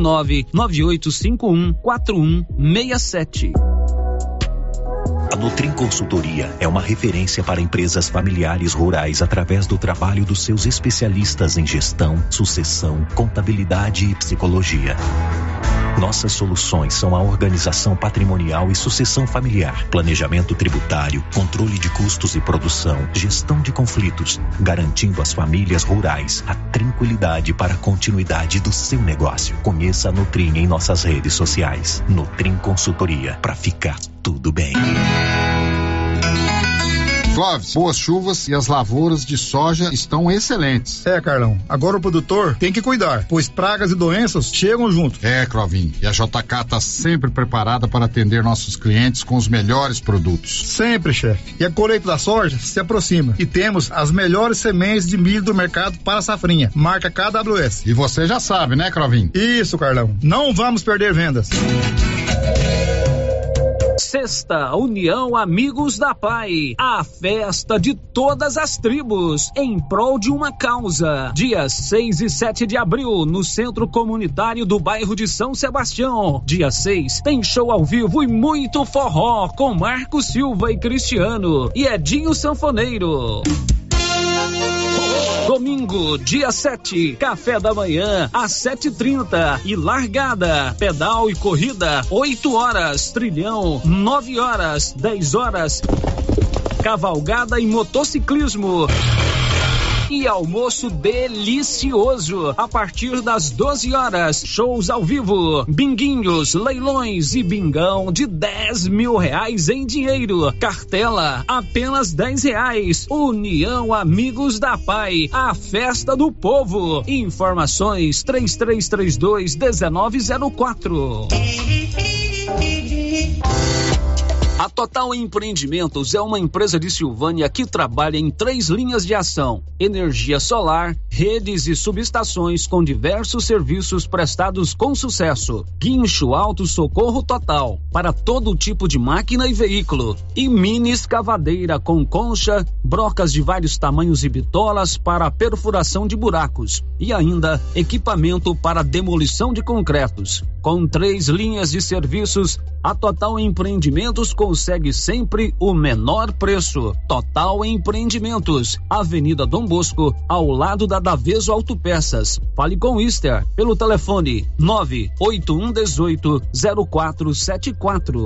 S12: 99851-4167.
S24: A Nutrim Consultoria é uma referência para empresas familiares rurais através do trabalho dos seus especialistas em gestão, sucessão, contabilidade e psicologia. Nossas soluções são a organização patrimonial e sucessão familiar, planejamento tributário, controle de custos e produção, gestão de conflitos, garantindo às famílias rurais a tranquilidade para a continuidade do seu negócio. Conheça a Nutrim em nossas redes sociais. Nutrim Consultoria, para ficar tudo bem.
S2: Clóvis, boas chuvas e as lavouras de soja estão excelentes.
S3: Carlão, agora o produtor tem que cuidar, pois pragas e doenças chegam junto.
S2: Clovinho, e a JK está sempre preparada para atender nossos clientes com os melhores produtos.
S3: Sempre, chefe. E a colheita da soja se aproxima e temos as melhores sementes de milho do mercado para a safrinha, marca KWS.
S2: E você já sabe, né, Clovinho?
S3: Isso, Carlão. Não vamos perder vendas.
S12: Sexta União Amigos da Pai, a festa de todas as tribos, em prol de uma causa. Dias 6 e 7 de abril, no Centro Comunitário do bairro de São Sebastião. Dia 6, tem show ao vivo e muito forró, com Marco Silva e Cristiano, e Edinho Sanfoneiro. Domingo, dia 7, café da manhã às 7h30 e largada, pedal e corrida 8 horas, trilhão 9 horas, 10 horas, cavalgada e motociclismo. E almoço delicioso a partir das 12 horas. Shows ao vivo, binguinhos, leilões e bingão de R$10 mil em dinheiro. Cartela apenas R$10. União Amigos da Pai, a festa do povo. Informações 3332-1904. A Total Empreendimentos é uma empresa de Silvânia que trabalha em 3 linhas de ação: energia solar, redes e subestações com diversos serviços prestados com sucesso. Guincho Auto Socorro Total para todo tipo de máquina e veículo. E mini escavadeira com concha, brocas de vários tamanhos e bitolas para a perfuração de buracos. E ainda equipamento para demolição de concretos. Com 3 linhas de serviços, a Total Empreendimentos consegue sempre o menor preço. Total Empreendimentos, Avenida Dom Bosco, ao lado da Daveso Autopeças. Fale com o Ister pelo telefone 981180474.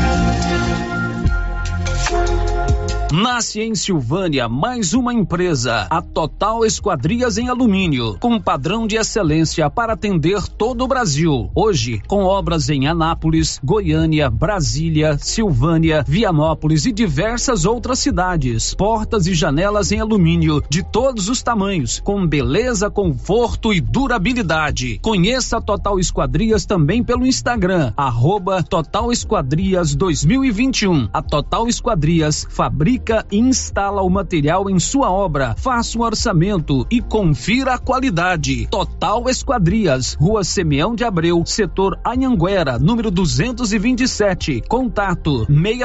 S12: Nasce em Silvânia mais uma empresa, a Total Esquadrias em Alumínio, com padrão de excelência para atender todo o Brasil. Hoje, com obras em Anápolis, Goiânia, Brasília, Silvânia, Vianópolis e diversas outras cidades. Portas e janelas em alumínio de todos os tamanhos, com beleza, conforto e durabilidade. Conheça a Total Esquadrias também pelo Instagram, @Total Esquadrias 2021. A Total Esquadrias fabrica e instala o material em sua obra. Faça um orçamento e confira a qualidade. Total Esquadrias, Rua Simeão de Abreu, setor Anhanguera, número 227. Contato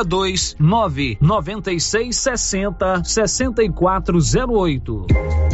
S12: 62996606408.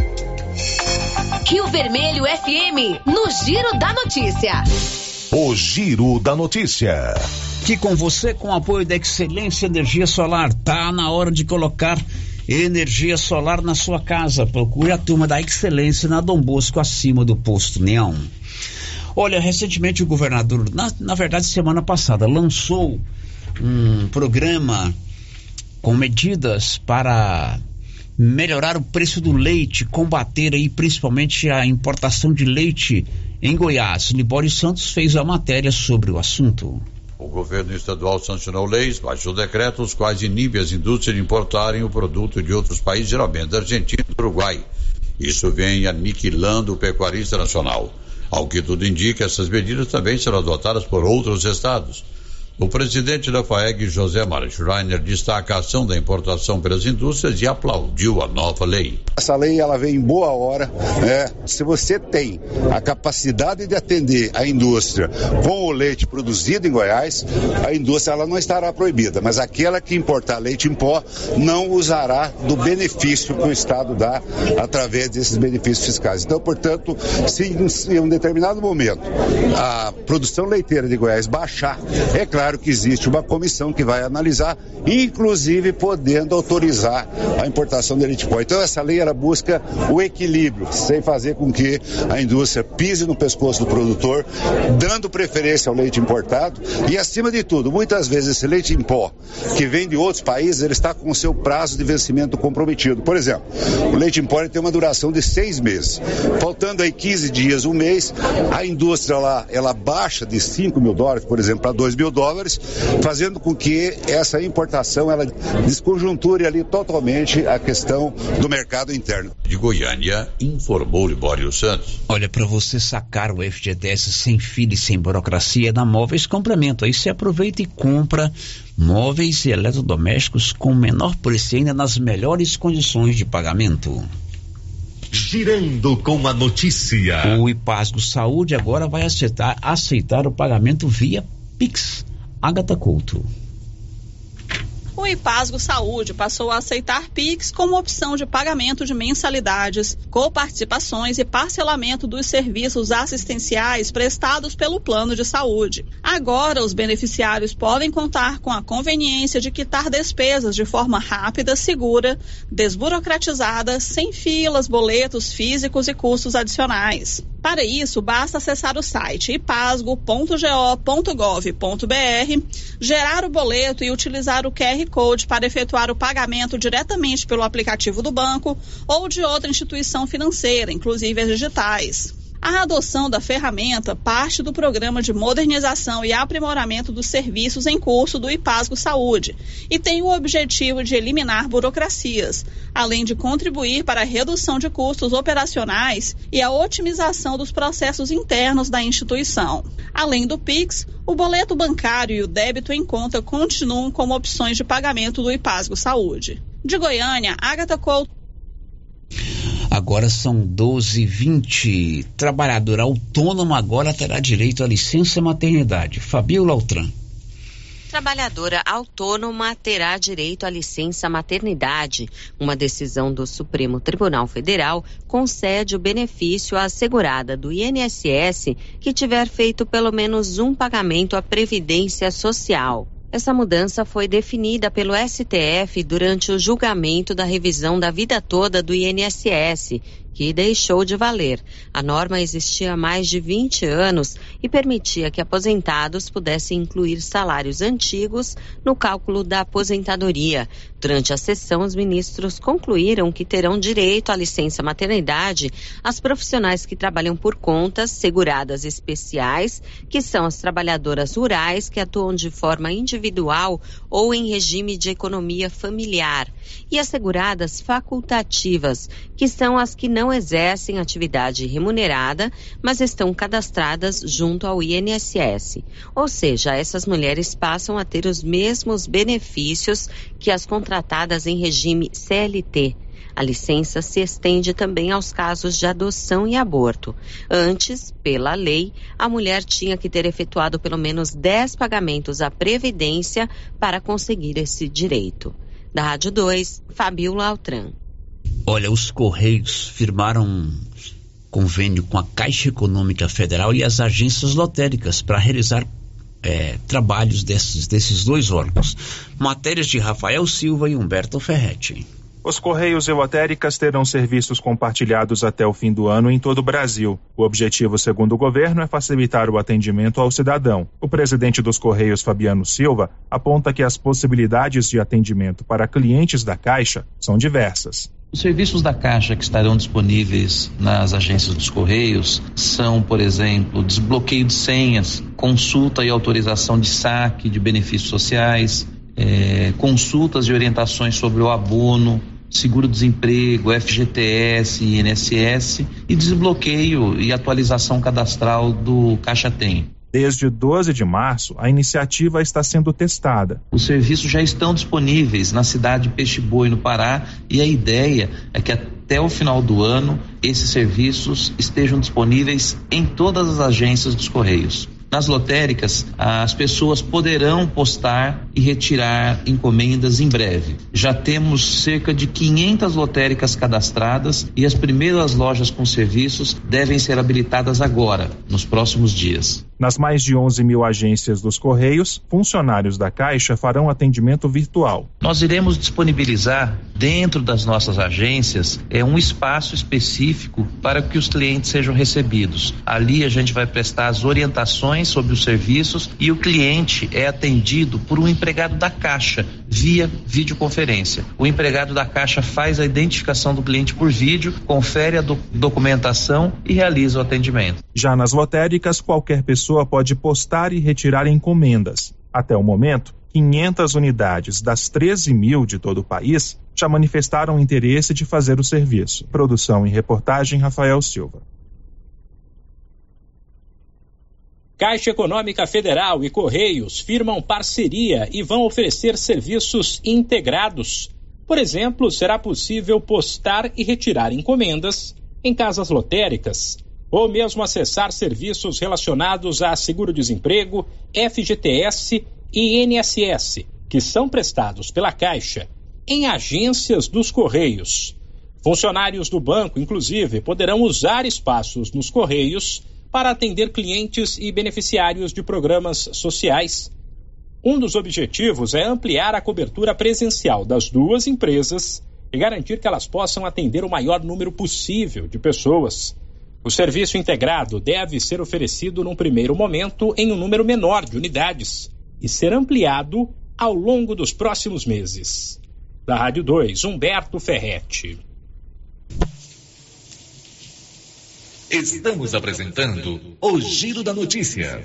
S7: Rio Vermelho FM, no Giro da Notícia.
S21: O Giro da Notícia.
S5: Aqui com você, com o apoio da Excelência Energia Solar. Tá na hora de colocar energia solar na sua casa. Procure a turma da Excelência na Dom Bosco, acima do posto Neon. Olha, recentemente o governador, na verdade semana passada, lançou um programa com medidas para melhorar o preço do leite, combater aí principalmente a importação de leite em Goiás. Libório Santos fez a matéria sobre o assunto.
S4: O governo estadual sancionou leis, baixou decretos, os quais inibem as indústrias de importarem o produto de outros países, geralmente da Argentina e do Uruguai. Isso vem aniquilando o pecuarista nacional. Ao que tudo indica, essas medidas também serão adotadas por outros estados. O presidente da FAEG, José Mário Schreiner, destaca a ação da importação pelas indústrias e aplaudiu a nova lei.
S11: Essa lei ela vem em boa hora, né? Se você tem a capacidade de atender a indústria com o leite produzido em Goiás, a indústria ela não estará proibida, mas aquela que importar leite em pó não usará do benefício que o Estado dá através desses benefícios fiscais. Então, portanto, se em um determinado momento a produção leiteira de Goiás baixar, é claro que existe uma comissão que vai analisar, inclusive podendo autorizar a importação de leite em pó. Então essa lei ela busca o equilíbrio, sem fazer com que a indústria pise no pescoço do produtor, dando preferência ao leite importado e, acima de tudo, muitas vezes esse leite em pó que vem de outros países, ele está com o seu prazo de vencimento comprometido. Por exemplo, o leite em pó ele tem uma duração de 6 meses. Faltando aí 15 dias, um mês, a indústria ela baixa de $5 mil, por exemplo, para $2 mil, dólares, fazendo com que essa importação ela desconjunture ali totalmente a questão do mercado interno.
S4: De Goiânia, informou Libório Santos.
S5: Olha, para você sacar o FGTS sem fila e sem burocracia, é na Móveis Complemento. Aí você aproveita e compra móveis e eletrodomésticos com menor preço e ainda nas melhores condições de pagamento.
S21: Girando com a notícia.
S5: O Ipasgo Saúde agora vai aceitar o pagamento via Pix. Agatha Couto.
S6: O Ipasgo Saúde passou a aceitar Pix como opção de pagamento de mensalidades, coparticipações e parcelamento dos serviços assistenciais prestados pelo plano de saúde. Agora, os beneficiários podem contar com a conveniência de quitar despesas de forma rápida, segura, desburocratizada, sem filas, boletos físicos e custos adicionais. Para isso, basta acessar o site ipasgo.go.gov.br, gerar o boleto e utilizar o QR Code para efetuar o pagamento diretamente pelo aplicativo do banco ou de outra instituição financeira, inclusive as digitais. A adoção da ferramenta parte do programa de modernização e aprimoramento dos serviços em curso do Ipasgo Saúde e tem o objetivo de eliminar burocracias, além de contribuir para a redução de custos operacionais e a otimização dos processos internos da instituição. Além do Pix, o boleto bancário e o débito em conta continuam como opções de pagamento do Ipasgo Saúde. De Goiânia, Agatha Couto.
S5: Agora são 12h20. Trabalhadora autônoma agora terá direito à licença maternidade. Fabiola Altran.
S10: Trabalhadora autônoma terá direito à licença maternidade. Uma decisão do Supremo Tribunal Federal concede o benefício à assegurada do INSS que tiver feito pelo menos um pagamento à Previdência Social. Essa mudança foi definida pelo STF durante o julgamento da revisão da vida toda do INSS, que deixou de valer. A norma existia há mais de 20 anos e permitia que aposentados pudessem incluir salários antigos no cálculo da aposentadoria. Durante a sessão, os ministros concluíram que terão direito à licença maternidade as profissionais que trabalham por contas seguradas especiais, que são as trabalhadoras rurais que atuam de forma individual ou em regime de economia familiar, e as seguradas facultativas, que são as que não exercem atividade remunerada, mas estão cadastradas junto ao INSS. Ou seja, essas mulheres passam a ter os mesmos benefícios que as contratadas em regime CLT. A licença se estende também aos casos de adoção e aborto. Antes, pela lei, a mulher tinha que ter efetuado pelo menos 10 pagamentos à Previdência para conseguir esse direito. Da Rádio 2, Fabiola Altran.
S5: Olha, os Correios firmaram um convênio com a Caixa Econômica Federal e as agências lotéricas para realizar trabalhos desses dois órgãos. Matérias de Rafael Silva e Humberto Ferretti.
S23: Os Correios e lotéricas terão serviços compartilhados até o fim do ano em todo o Brasil. O objetivo, segundo o governo, é facilitar o atendimento ao cidadão. O presidente dos Correios, Fabiano Silva, aponta que as possibilidades de atendimento para clientes da Caixa são diversas.
S18: Os serviços da Caixa que estarão disponíveis nas agências dos Correios são, por exemplo, desbloqueio de senhas, consulta e autorização de saque de benefícios sociais, consultas e orientações sobre o abono, seguro-desemprego, FGTS, INSS e desbloqueio e atualização cadastral do Caixa Tem.
S23: Desde 12 de março, a iniciativa está sendo testada.
S18: Os serviços já estão disponíveis na cidade de Peixe-Boi, no Pará, e a ideia é que até o final do ano esses serviços estejam disponíveis em todas as agências dos Correios. Nas lotéricas, as pessoas poderão postar e retirar encomendas em breve. Já temos cerca de 500 lotéricas cadastradas e as primeiras lojas com serviços devem ser habilitadas agora, nos próximos dias.
S23: Nas mais de 11 mil agências dos Correios, funcionários da Caixa farão atendimento virtual.
S18: Nós iremos disponibilizar dentro das nossas agências um espaço específico para que os clientes sejam recebidos. Ali a gente vai prestar as orientações sobre os serviços e o cliente é atendido por um empregado da Caixa via videoconferência. O empregado da Caixa faz a identificação do cliente por vídeo, confere a documentação e realiza o atendimento.
S23: Já nas lotéricas, qualquer pessoa pode postar e retirar encomendas. Até o momento, 500 unidades das 13 mil de todo o país já manifestaram interesse de fazer o serviço. Produção e reportagem, Rafael Silva.
S8: Caixa Econômica Federal e Correios firmam parceria e vão oferecer serviços integrados. Por exemplo, será possível postar e retirar encomendas em casas lotéricas, ou mesmo acessar serviços relacionados a seguro-desemprego, FGTS e INSS, que são prestados pela Caixa, em agências dos Correios. Funcionários do banco, inclusive, poderão usar espaços nos Correios para atender clientes e beneficiários de programas sociais. Um dos objetivos é ampliar a cobertura presencial das duas empresas e garantir que elas possam atender o maior número possível de pessoas. O serviço integrado deve ser oferecido num primeiro momento em um número menor de unidades e ser ampliado ao longo dos próximos meses. Da Rádio 2, Humberto Ferretti.
S21: Estamos apresentando o Giro da Notícia.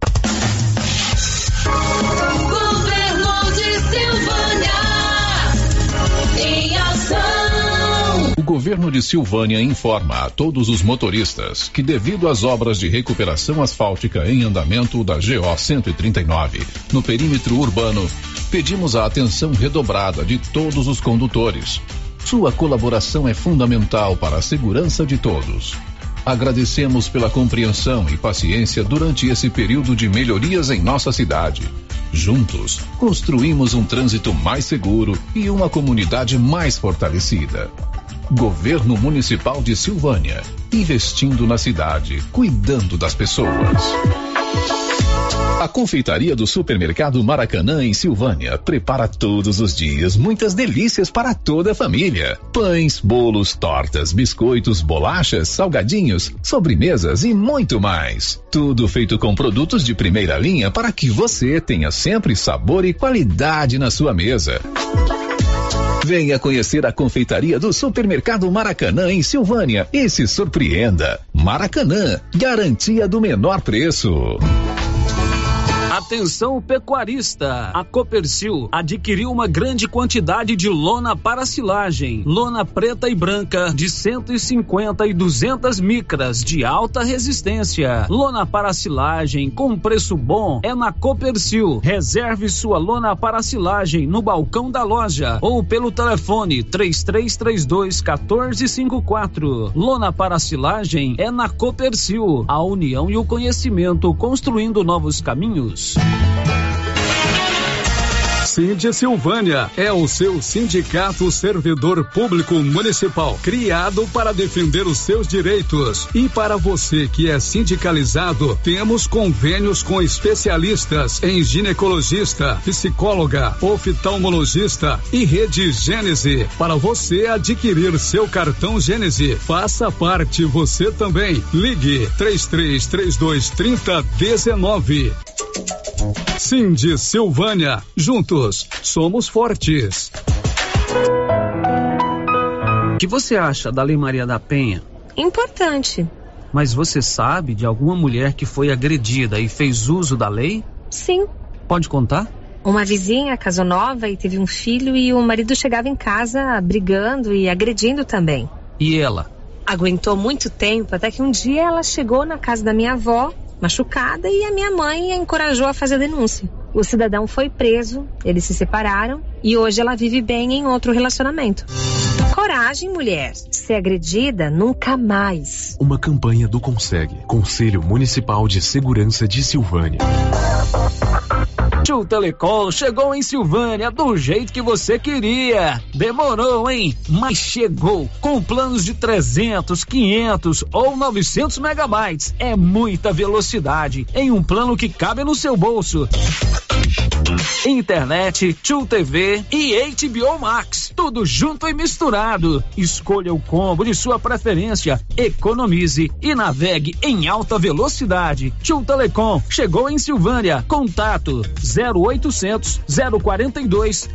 S7: Governo de Silvânia, em ação.
S9: O governo de Silvânia informa a todos os motoristas que, devido às obras de recuperação asfáltica em andamento da GO 139, no perímetro urbano, pedimos a atenção redobrada de todos os condutores. Sua colaboração é fundamental para a segurança de todos. Agradecemos pela compreensão e paciência durante esse período de melhorias em nossa cidade. Juntos, construímos um trânsito mais seguro e uma comunidade mais fortalecida. Governo Municipal de Silvânia, investindo na cidade, cuidando das pessoas. A confeitaria do Supermercado Maracanã em Silvânia prepara todos os dias muitas delícias para toda a família. Pães, bolos, tortas, biscoitos, bolachas, salgadinhos, sobremesas e muito mais. Tudo feito com produtos de primeira linha para que você tenha sempre sabor e qualidade na sua mesa. Venha conhecer a confeitaria do Supermercado Maracanã em Silvânia e se surpreenda. Maracanã, garantia do menor preço.
S12: Atenção pecuarista, a Copercil adquiriu uma grande quantidade de lona para silagem, lona preta e branca de 150 e 200 micras de alta resistência. Lona para silagem com preço bom é na Copercil. Reserve sua lona para silagem no balcão da loja ou pelo telefone 3332-1454. Lona para silagem é na Copercil, a união e o conhecimento construindo novos caminhos.
S14: Sinde Silvânia é o seu sindicato servidor público municipal, criado para defender os seus direitos. E para você que é sindicalizado, temos convênios com especialistas em ginecologista, psicóloga, oftalmologista e rede Gênese. Para você adquirir seu cartão Gênese, faça parte você também. Ligue 3332-3019. Sinde Silvânia, juntos somos fortes.
S12: O que você acha da Lei Maria da Penha?
S22: Importante.
S12: Mas você sabe de alguma mulher que foi agredida e fez uso da lei?
S22: Sim.
S12: Pode contar?
S22: Uma vizinha casou nova e teve um filho e o marido chegava em casa brigando e agredindo também.
S12: E ela?
S22: Aguentou muito tempo até que um dia ela chegou na casa da minha avó, machucada, e a minha mãe a encorajou a fazer a denúncia. O cidadão foi preso, eles se separaram e hoje ela vive bem em outro relacionamento. Coragem, mulher. Ser agredida nunca mais.
S25: Uma campanha do Conseg, Conselho Municipal de Segurança de Silvânia.
S12: Tio Telecom chegou em Silvânia do jeito que você queria. Demorou, hein? Mas chegou com planos de 300, 500 ou 900 megabytes. É muita velocidade em um plano que cabe no seu bolso. Internet, Tchu TV e HBO Max, tudo junto e misturado. Escolha o combo de sua preferência, economize e navegue em alta velocidade. Tchu Telecom chegou em Silvânia. Contato 0800 042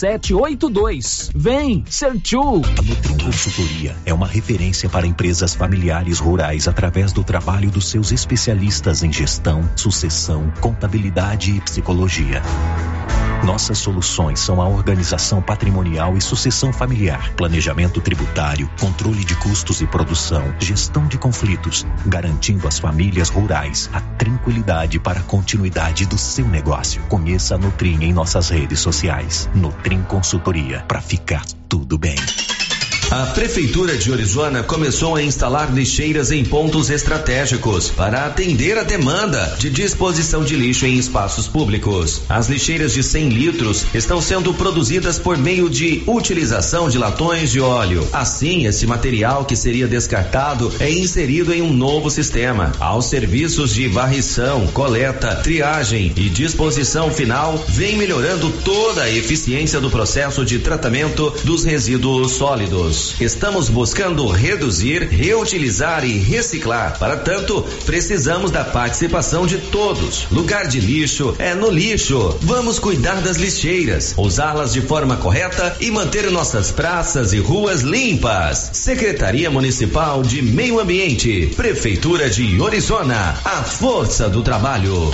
S12: 0782. Vem ser Tchu.
S24: A Nutrim Consultoria é uma referência para empresas familiares rurais através do trabalho dos seus especialistas em gestão, sucessão, contabilidade e psicologia. Nossas soluções são a organização patrimonial e sucessão familiar, planejamento tributário, controle de custos e produção, gestão de conflitos, garantindo às famílias rurais a tranquilidade para a continuidade do seu negócio. Conheça a Nutrim em nossas redes sociais. Nutrim Consultoria, para ficar tudo bem.
S1: A Prefeitura de Orizona começou a instalar lixeiras em pontos estratégicos para atender a demanda de disposição de lixo em espaços públicos. As lixeiras de 100 litros estão sendo produzidas por meio de utilização de latões de óleo. Assim, esse material que seria descartado é inserido em um novo sistema. Aos serviços de varrição, coleta, triagem e disposição final, vem melhorando toda a eficiência do processo de tratamento dos resíduos sólidos. Estamos buscando reduzir, reutilizar e reciclar. Para tanto, precisamos da participação de todos. Lugar de lixo é no lixo. Vamos cuidar das lixeiras, usá-las de forma correta e manter nossas praças e ruas limpas. Secretaria Municipal de Meio Ambiente, Prefeitura de Orizona, a força do trabalho.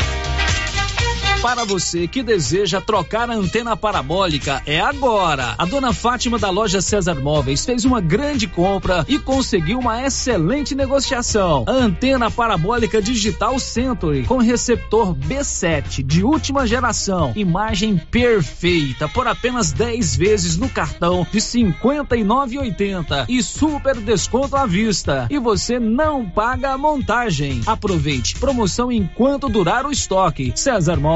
S12: Para você que deseja trocar a antena parabólica, é agora. A dona Fátima da loja César Móveis fez uma grande compra e conseguiu uma excelente negociação. A antena parabólica digital Century com receptor B7 de última geração, imagem perfeita por apenas 10 vezes no cartão de R$ 59,80 e super desconto à vista. E você não paga a montagem. Aproveite, promoção enquanto durar o estoque. César Móveis